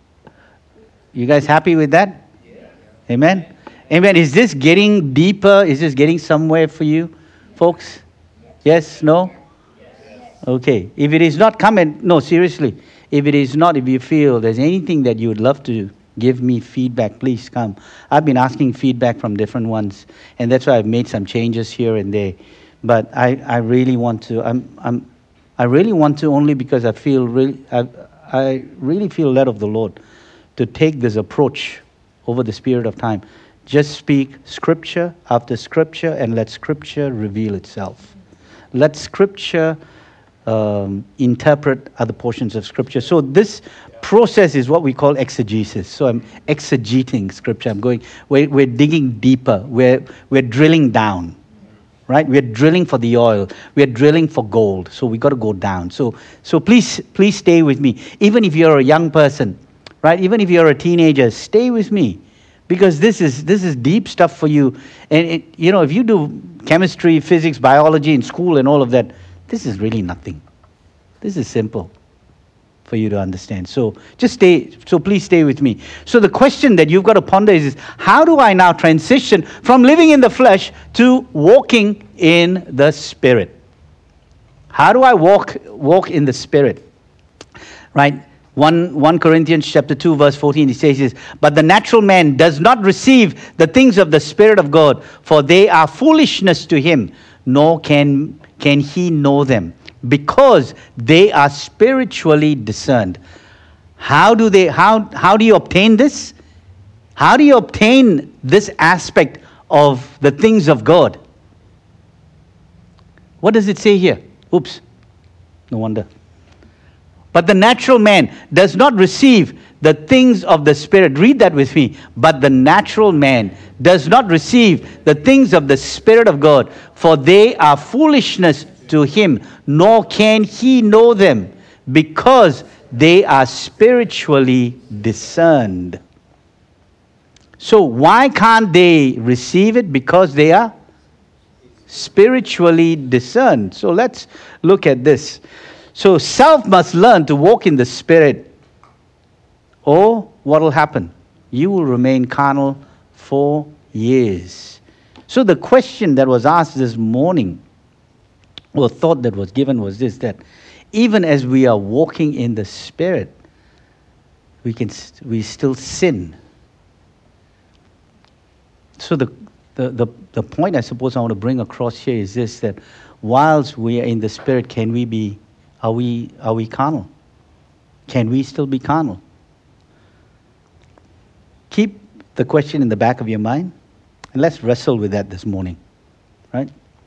you guys happy with that? Yeah. Amen? Amen. Is this getting deeper? Is this getting somewhere for you, folks? Yes? No? Okay. If it is not, come and, no, seriously. If it is not, if you feel there's anything that you would love to give me feedback, please come. I've been asking feedback from different ones, and that's why I've made some changes here and there. But I, I really want to, I'm, I'm, I really want to only because I feel really, I, I really feel led of the Lord to take this approach over the period of time. Just speak scripture after scripture and let scripture reveal itself. Let scripture um, interpret other portions of scripture. So this process is what we call exegesis. So I'm exegeting scripture. I'm going, we're, we're digging deeper. We're, we're drilling down. Right? We're drilling for the oil. We're drilling for gold. So we got to go down. So, so please, please stay with me. Even if you're a young person, right? Even if you're a teenager, stay with me. Because this is this is deep stuff for you. And, it, you know, if you do chemistry, physics, biology in school and all of that, this is really nothing. This is simple for you to understand. So just stay, so please stay with me. So the question that you've got to ponder is, is how do I now transition from living in the flesh to walking in the Spirit? How do I walk walk in the Spirit? Right? First Corinthians chapter two, verse fourteen, it says this, but the natural man does not receive the things of the Spirit of God, for they are foolishness to him, nor can, can he know them, because they are spiritually discerned. How do they, how, how do you obtain this? How do you obtain this aspect of the things of God? What does it say here? Oops, no wonder. But the natural man does not receive the things of the Spirit. Read that with me. But the natural man does not receive the things of the Spirit of God, for they are foolishness to him, nor can he know them, because they are spiritually discerned. So why can't they receive it? Because they are spiritually discerned. So let's look at this. So self must learn to walk in the Spirit, or what will happen? You will remain carnal for years. So the question that was asked this morning, or thought that was given, was this, that even as we are walking in the Spirit, we can we still sin. So the, the, the, the point I suppose I want to bring across here is this, that whilst we are in the Spirit, can we be Are we, are we carnal? Can we still be carnal? Keep the question in the back of your mind, and let's wrestle with that this morning, right?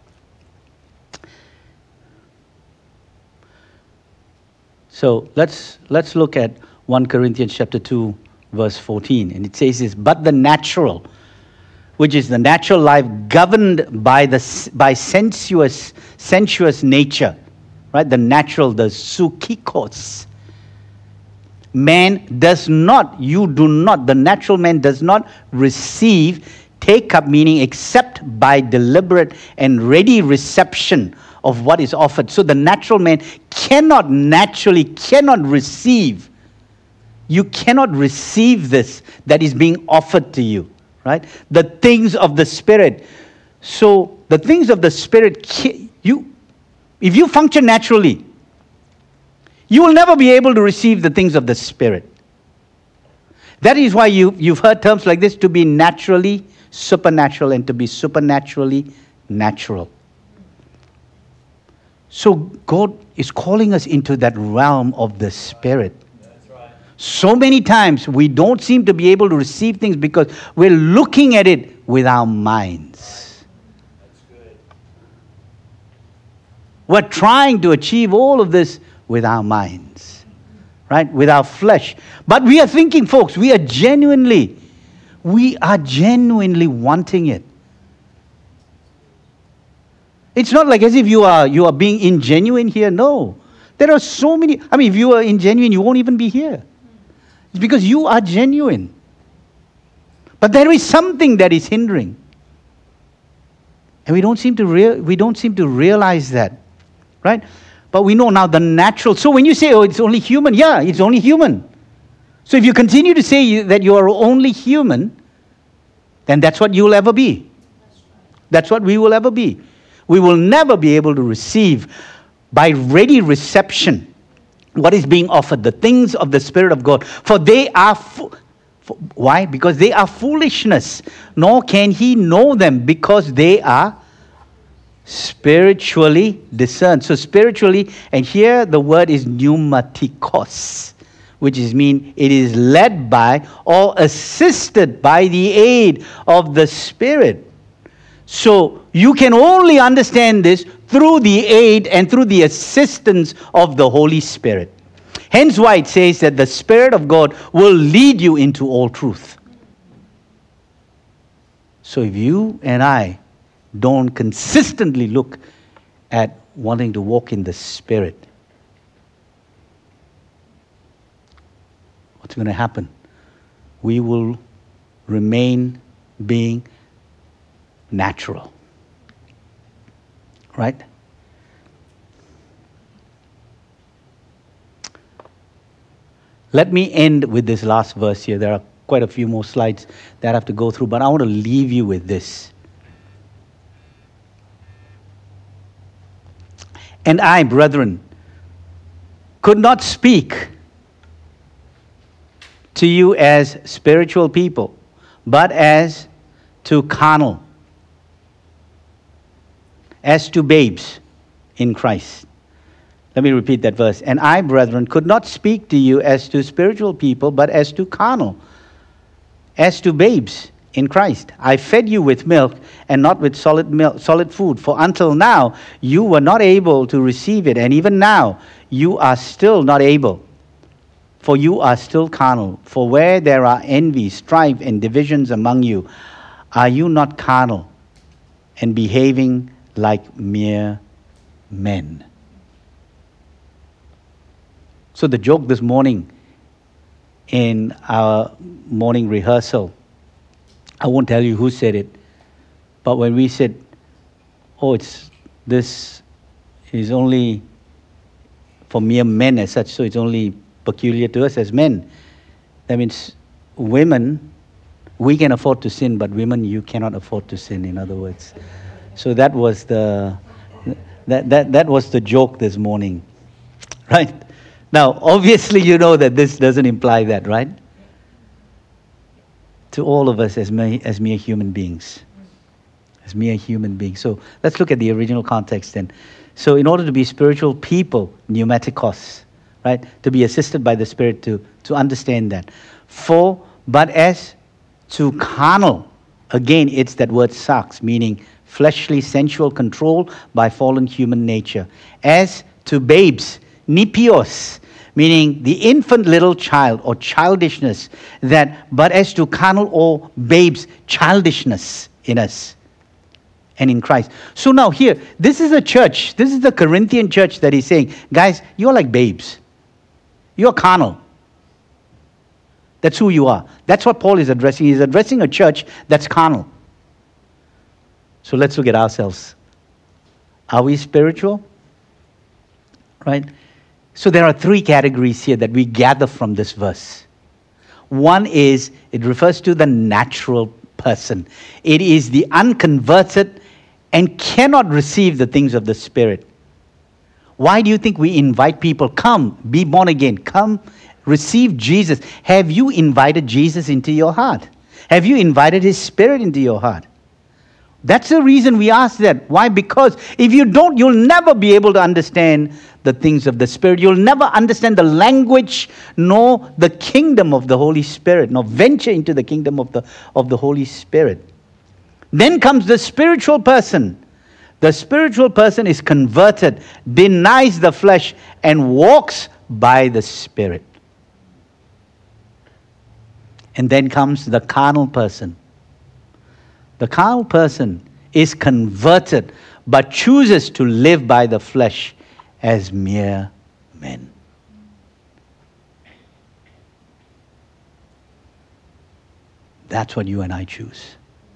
So let's let's look at First Corinthians chapter two, verse fourteen, and it says this, but the natural, which is the natural life governed by the by sensuous sensuous nature. Right? The natural, the psychikos. Man does not, you do not, the natural man does not receive, take up, meaning accept by deliberate and ready reception of what is offered. So the natural man cannot naturally, cannot receive. You cannot receive this that is being offered to you. Right? The things of the Spirit. So the things of the Spirit, you If you function naturally, you will never be able to receive the things of the Spirit. That is why you, you've heard terms like this, to be naturally supernatural and to be supernaturally natural. So God is calling us into that realm of the Spirit. That's right. So many times we don't seem to be able to receive things because we're looking at it with our minds. We're trying to achieve all of this with our minds, right? With our flesh. But we are thinking, folks, we are genuinely, we are genuinely wanting it. It's not like as if you are you are being ingenuine here. No. There are so many. I mean, if you are ingenuine, you won't even be here. It's because you are genuine. But there is something that is hindering. And we don't seem to rea- we don't seem to realize that. Right? But we know now the natural. So when you say, oh, it's only human, yeah, it's only human. So if you continue to say that you are only human, then that's what you will ever be. That's what we will ever be. We will never be able to receive by ready reception what is being offered, the things of the Spirit of God. For they are, fo- for, why? Because they are foolishness. Nor can he know them because they are spiritually discerned. So spiritually, and here the word is pneumatikos, which is mean it is led by or assisted by the aid of the Spirit. So you can only understand this through the aid and through the assistance of the Holy Spirit. Hence why it says that the Spirit of God will lead you into all truth. So if you and I don't consistently look at wanting to walk in the Spirit, what's going to happen? We will remain being natural. Right? Let me end with this last verse here. There are quite a few more slides that I have to go through, but I want to leave you with this. And I, brethren, could not speak to you as spiritual people, but as to carnal, as to babes in Christ. Let me repeat that verse. And I, brethren, could not speak to you as to spiritual people, but as to carnal, as to babes in Christ. I fed you with milk and not with solid milk, solid food. For until now you were not able to receive it, and even now you are still not able. For you are still carnal. For where there are envy, strife, and divisions among you, are you not carnal and behaving like mere men? So the joke this morning in our morning rehearsal, I won't tell you who said it, but when we said, oh, it's this is only for mere men as such, so it's only peculiar to us as men. That means women, we can afford to sin, but women, you cannot afford to sin, in other words. So that was the that that, that was the joke this morning. Right? Now, obviously you know that this doesn't imply that, right? To all of us as mere, as mere human beings. As mere human beings. So let's look at the original context then. So in order to be spiritual people, pneumatikos, right? To be assisted by the Spirit to, to understand that. For, but as to carnal, again it's that word sarx, meaning fleshly, sensual control by fallen human nature. As to babes, nipios, meaning the infant little child or childishness, that, but as to carnal or babes, childishness in us and in Christ. So now here, this is a church, this is the Corinthian church that he's saying, guys, you're like babes. You're carnal. That's who you are. That's what Paul is addressing. He's addressing a church that's carnal. So let's look at ourselves. Are we spiritual? Right? So there are three categories here that we gather from this verse. One is, it refers to the natural person. It is the unconverted and cannot receive the things of the Spirit. Why do you think we invite people, come, be born again, come, receive Jesus? Have you invited Jesus into your heart? Have you invited His Spirit into your heart? That's the reason we ask that. Why? Because if you don't, you'll never be able to understand the things of the Spirit. You'll never understand the language, nor the kingdom of the Holy Spirit, nor venture into the kingdom of the, of the Holy Spirit. Then comes the spiritual person. The spiritual person is converted, denies the flesh, and walks by the Spirit. And then comes the carnal person. The carnal person is converted but chooses to live by the flesh as mere men. That's what you and I choose.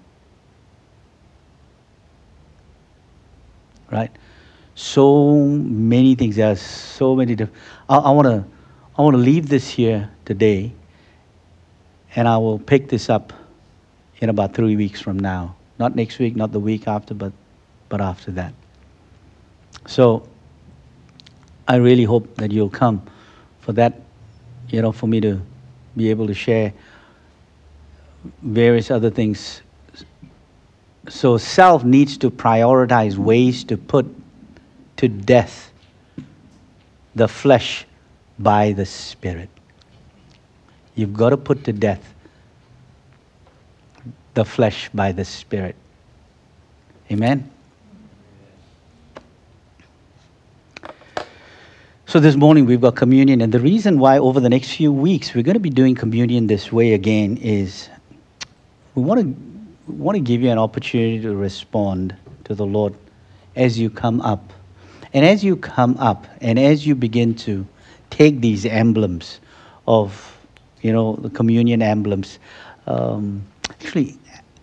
Right? So many things. There are so many different. I, I want to I want to leave this here today, and I will pick this up in about three weeks from now. Not next week, not the week after, but but after that. So I really hope that you'll come for that, you know, for me to be able to share various other things. So self needs to prioritize ways to put to death the flesh by the Spirit. You've got to put to death the flesh by the Spirit. Amen? So this morning we've got communion, and the reason why over the next few weeks we're going to be doing communion this way again is we want to we want to give you an opportunity to respond to the Lord as you come up. And as you come up and as you begin to take these emblems of, you know, the communion emblems, um, actually,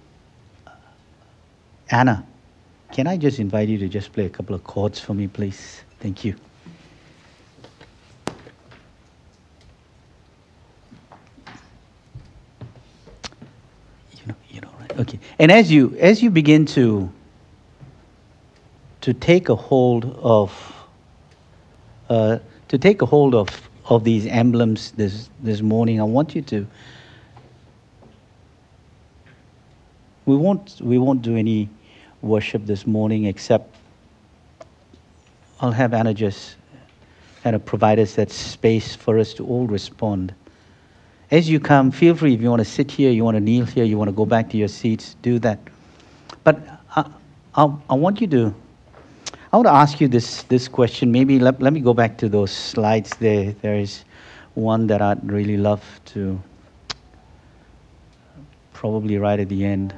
Anna, can I just invite you to just play a couple of chords for me, please? Thank you. You know, you know, right? Okay. And as you as you begin to to take a hold of uh, to take a hold of of these emblems this this morning, I want you to. We won't we won't do any worship this morning, except I'll have Anna just kind of provide us that space for us to all respond. As you come, feel free. If you want to sit here, you want to kneel here, you want to go back to your seats, do that. But I, I, I want you to, I want to ask you this, this question. Maybe let, let me go back to those slides there. There is one that I'd really love to, probably right at the end.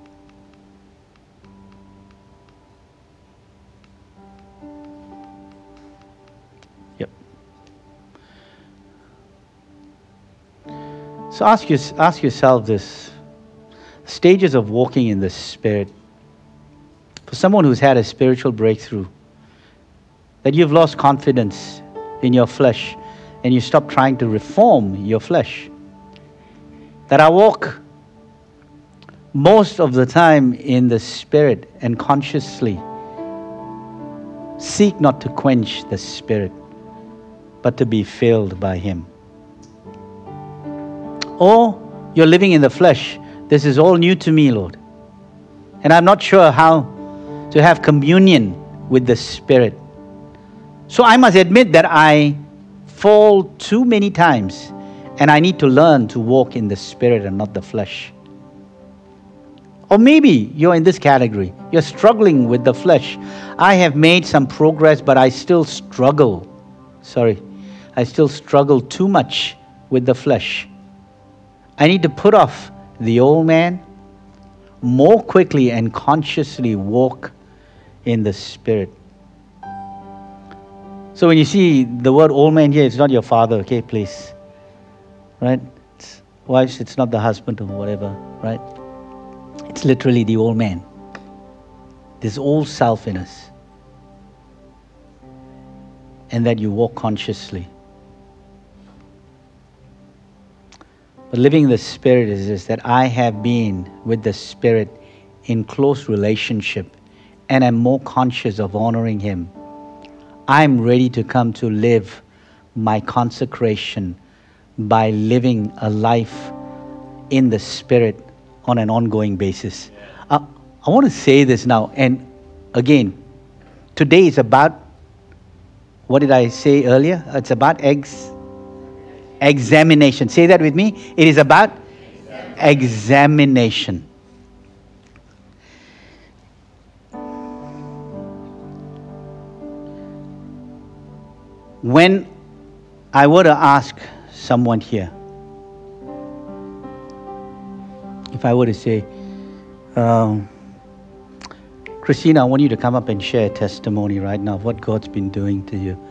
So ask, your, ask yourself this. Stages of walking in the Spirit. For someone who's had a spiritual breakthrough, that you've lost confidence in your flesh and you stop trying to reform your flesh. That I walk most of the time in the Spirit and consciously seek not to quench the Spirit, but to be filled by Him. Or you're living in the flesh. This is all new to me, Lord. And I'm not sure how to have communion with the Spirit. So I must admit that I fall too many times, and I need to learn to walk in the Spirit and not the flesh. Or maybe you're in this category. You're struggling with the flesh. I have made some progress, but I still struggle. Sorry. I still struggle too much with the flesh. I need to put off the old man, more quickly and consciously walk in the Spirit. So when you see the word old man here, it's not your father, okay, please. Right? It's, wives, it's not the husband or whatever, right? It's literally the old man. This old self in us. And that you walk consciously. But living in the Spirit is this, that I have been with the Spirit in close relationship and am more conscious of honoring Him. I'm ready to come to live my consecration by living a life in the Spirit on an ongoing basis. Uh, I want to say this now, and again, today is about, what did I say earlier? It's about eggs. Examination. Say that with me. It is about examination. When I were to ask someone here, if I were to say, um, Christina, I want you to come up and share a testimony right now of what God's been doing to you.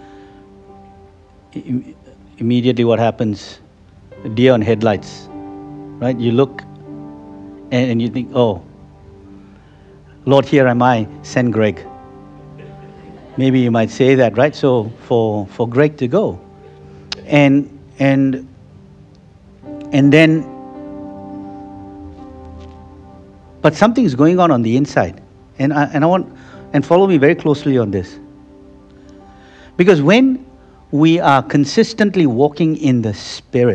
I- immediately what happens? Deer on headlights, right? You look and, and you think, oh, Lord, here am I, send Greg. Maybe you might say that, right? So for, for Greg to go. And and and then, but something's going on on the inside. And I, and I want, and follow me very closely on this. Because when we are consistently walking in the Spirit,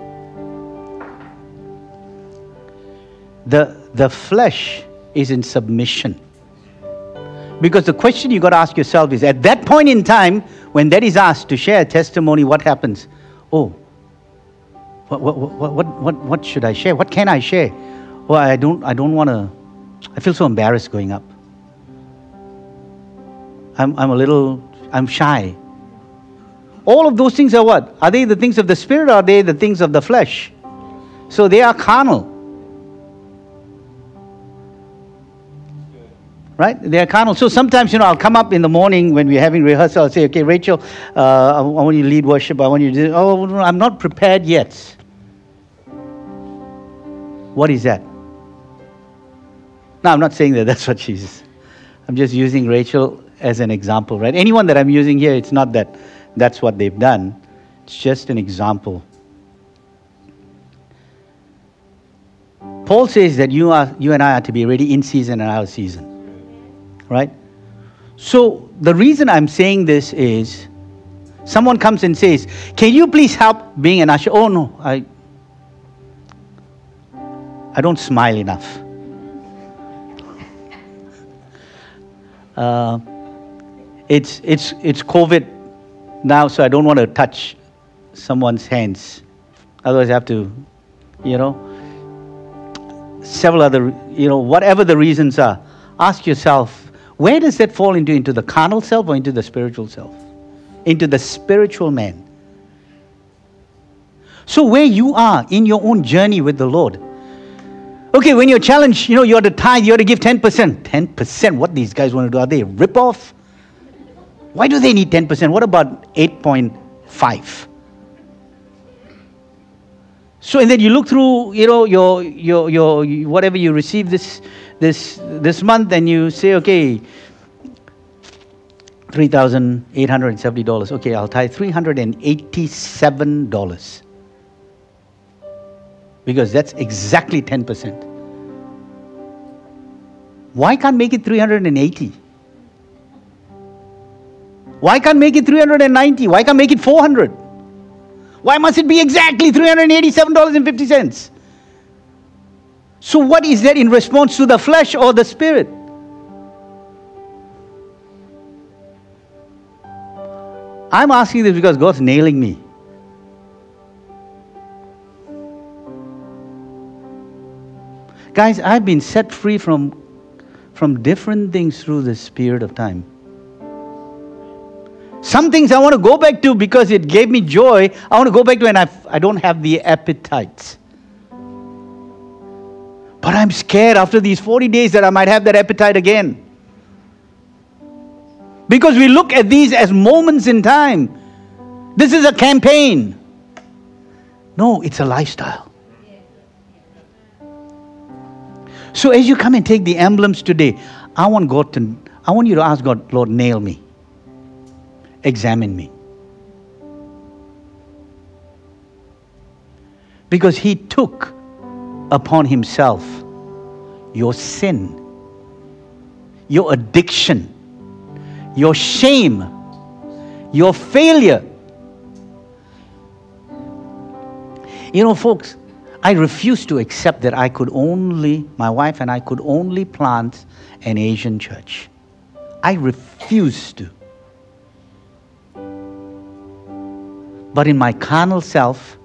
the the flesh is in submission. Because the question you got to ask yourself is, at that point in time, when that is asked to share a testimony, what happens? Oh, what what what what what, what should I share? What can I share? Well, I don't I don't want to. I feel so embarrassed going up. I'm I'm a little I'm shy. All of those things are what? Are they the things of the Spirit or are they the things of the flesh? So they are carnal. Right? They are carnal. So sometimes, you know, I'll come up in the morning when we're having rehearsal. I'll say, okay, Rachel, uh, I, I want you to lead worship. I want you to do, oh, no, I'm not prepared yet. What is that? No, I'm not saying that that's what she's. I'm just using Rachel as an example, right? Anyone that I'm using here, it's not that that's what they've done. It's just an example. Paul says that you are, you and I are to be ready in season and out of season. Right? So the reason I'm saying this is, someone comes and says, can you please help being an usher? Oh no, I I don't smile enough. Uh, it's it's it's COVID now, so I don't want to touch someone's hands. Otherwise I have to, you know, several other, you know, whatever the reasons are, ask yourself, where does that fall into? Into the carnal self or into the spiritual self? Into the spiritual man. So where you are in your own journey with the Lord. Okay, when you're challenged, you know, you ought to tithe, you ought to give ten percent. ten percent? What these guys want to do? Are they a rip-off? Why do they need ten percent? What about eight point five? So, and then you look through, you know, your, your, your, whatever you receive this, this, this month, and you say, okay, three thousand eight hundred seventy dollars. Okay, I'll tithe three hundred eighty-seven dollars. Because that's exactly ten percent. Why can't make it three hundred eighty? Why can't make it three hundred ninety? Why can't make it four hundred? Why must it be exactly three hundred eighty-seven dollars and fifty cents? So what is that in response to the flesh or the spirit? I'm asking this because God's nailing me. Guys, I've been set free from, from different things through this period of time. Some things I want to go back to because it gave me joy. I want to go back to and I, I don't have the appetite. But I'm scared after these forty days that I might have that appetite again. Because we look at these as moments in time. This is a campaign. No, it's a lifestyle. So as you come and take the emblems today, I want God to, I want you to ask God, Lord, nail me. Examine me. Because He took upon Himself your sin, your addiction, your shame, your failure. You know, folks, I refuse to accept that I could only, my wife and I could only plant an Asian church. I refuse to. But in my carnal self,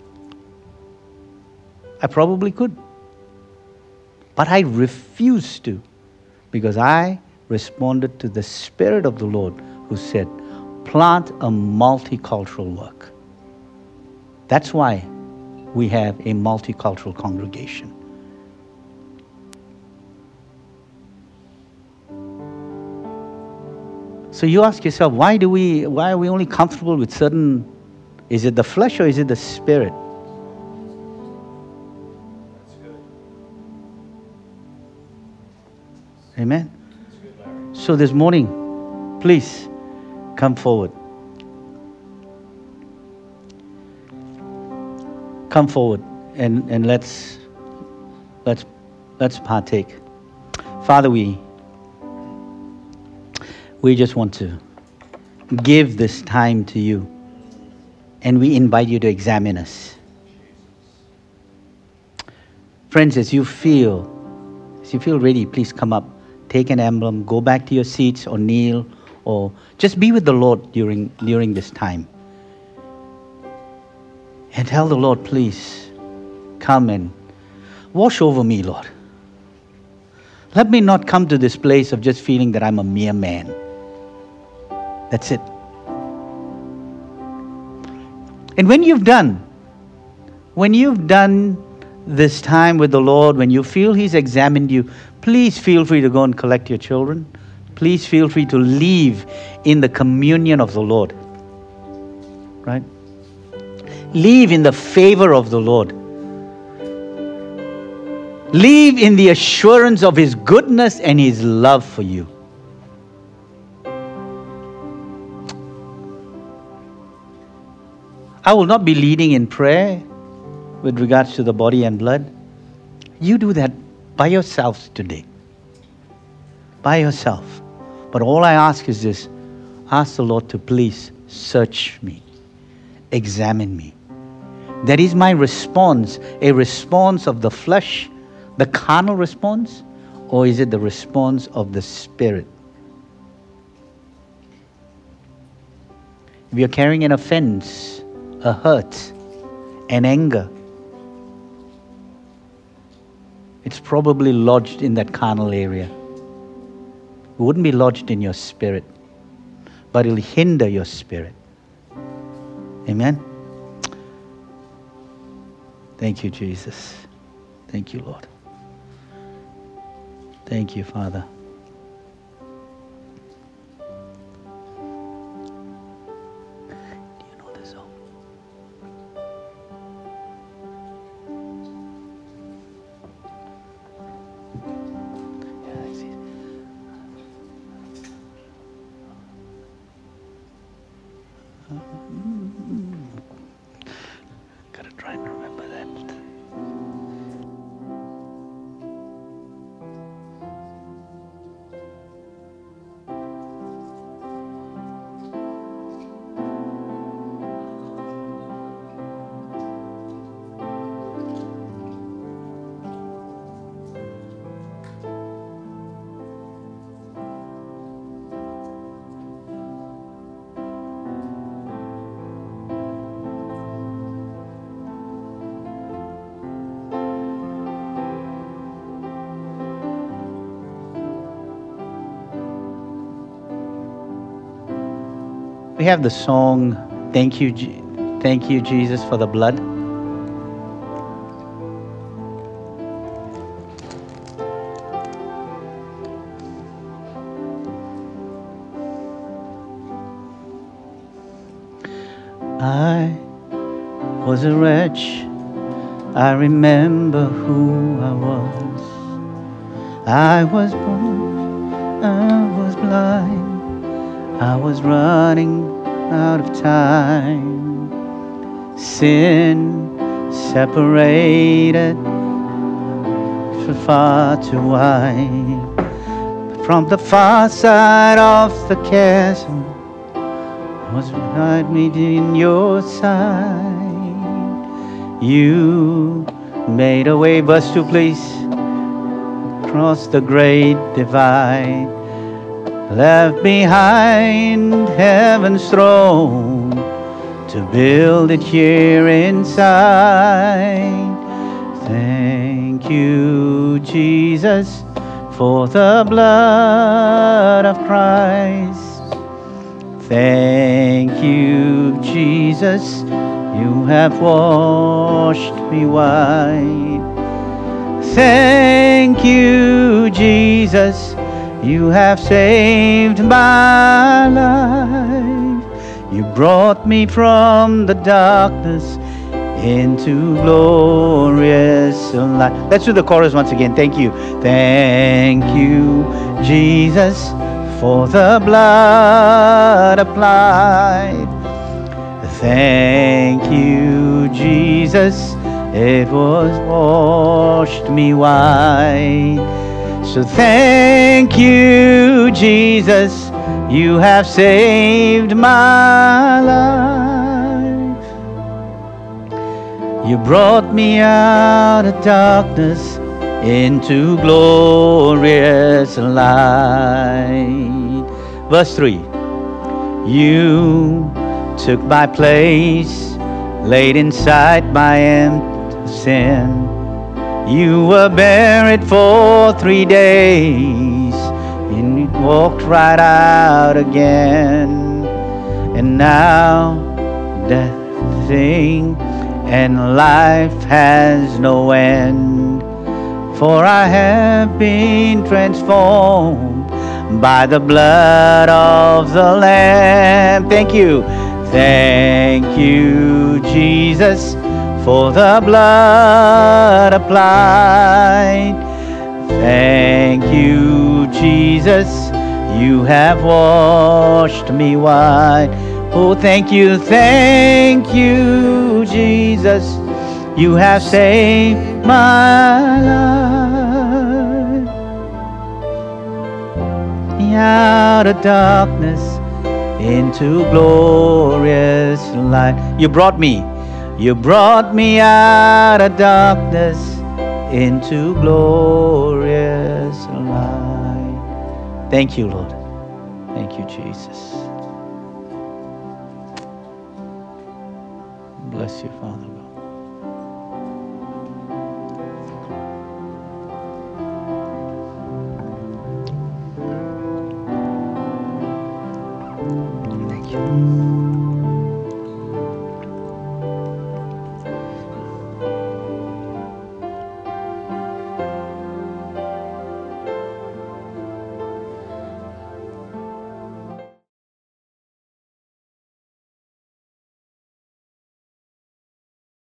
I probably could. But I refuse to, because I responded to the Spirit of the Lord who said, plant a multicultural work. That's why we have a multicultural congregation. So you ask yourself, why do we, why are we only comfortable with certain, is it the flesh or is it the spirit? That's good. Amen. That's good, Larry. So this morning, please come forward. Come forward and, and let's let's let's partake. Father, we we just want to give this time to you, and we invite you to examine us. Friends, as you feel, as you feel ready, please come up, take an emblem, go back to your seats or kneel, or just be with the Lord during during this time. And tell the Lord, please, come and wash over me, Lord. Let me not come to this place of just feeling that I'm a mere man. That's it. And when you've done, when you've done this time with the Lord, when you feel He's examined you, please feel free to go and collect your children. Please feel free to leave in the communion of the Lord. Right? Live in the favor of the Lord. Live in the assurance of His goodness and His love for you. I will not be leading in prayer with regards to the body and blood. You do that by yourselves today. By yourself. But all I ask is this. Ask the Lord to please search me. Examine me. That is my response, a response of the flesh, the carnal response, or is it the response of the Spirit? If you're carrying an offense, a hurt, an anger, it's probably lodged in that carnal area. It wouldn't be lodged in your spirit, but it'll hinder your spirit. Amen? Thank you, Jesus. Thank you, Lord. Thank you, Father. Do you know this song? Yeah, I see. Gotta try and remember that. We have the song, Thank You, Je- Thank You, Jesus, for the blood. I was a wretch. I remember who I was. I was born, I was blind. I was running out of time. Sin separated for far too wide. But from the far side of the chasm was hide me in your side. You made a way, verse two, please. Across the great divide. Left behind heaven's throne to build it here inside. Thank you, Jesus, for the blood of Christ. Thank you, Jesus, you have washed me white. Thank you, Jesus, You have saved my life. You brought me from the darkness into glorious light. Let's do the chorus once again. Thank you. Thank you, Jesus, for the blood applied. Thank you, Jesus, it was washed me white. So thank you, Jesus, you have saved my life. You brought me out of darkness into glorious light. Verse three. You took my place, laid inside my empty sin. You were buried for three days, and you walked right out again. And now death thing and life has no end, for I have been transformed by the blood of the Lamb. Thank you. Thank you, Jesus, for the blood applied. Thank you, Jesus, you have washed me white. Oh, thank you, thank you, Jesus, you have saved my life. Out of darkness into glorious light. You brought me, you brought me out of darkness into glorious light. Thank you, Lord. Thank you, Jesus. Bless you, Father God. Thank you.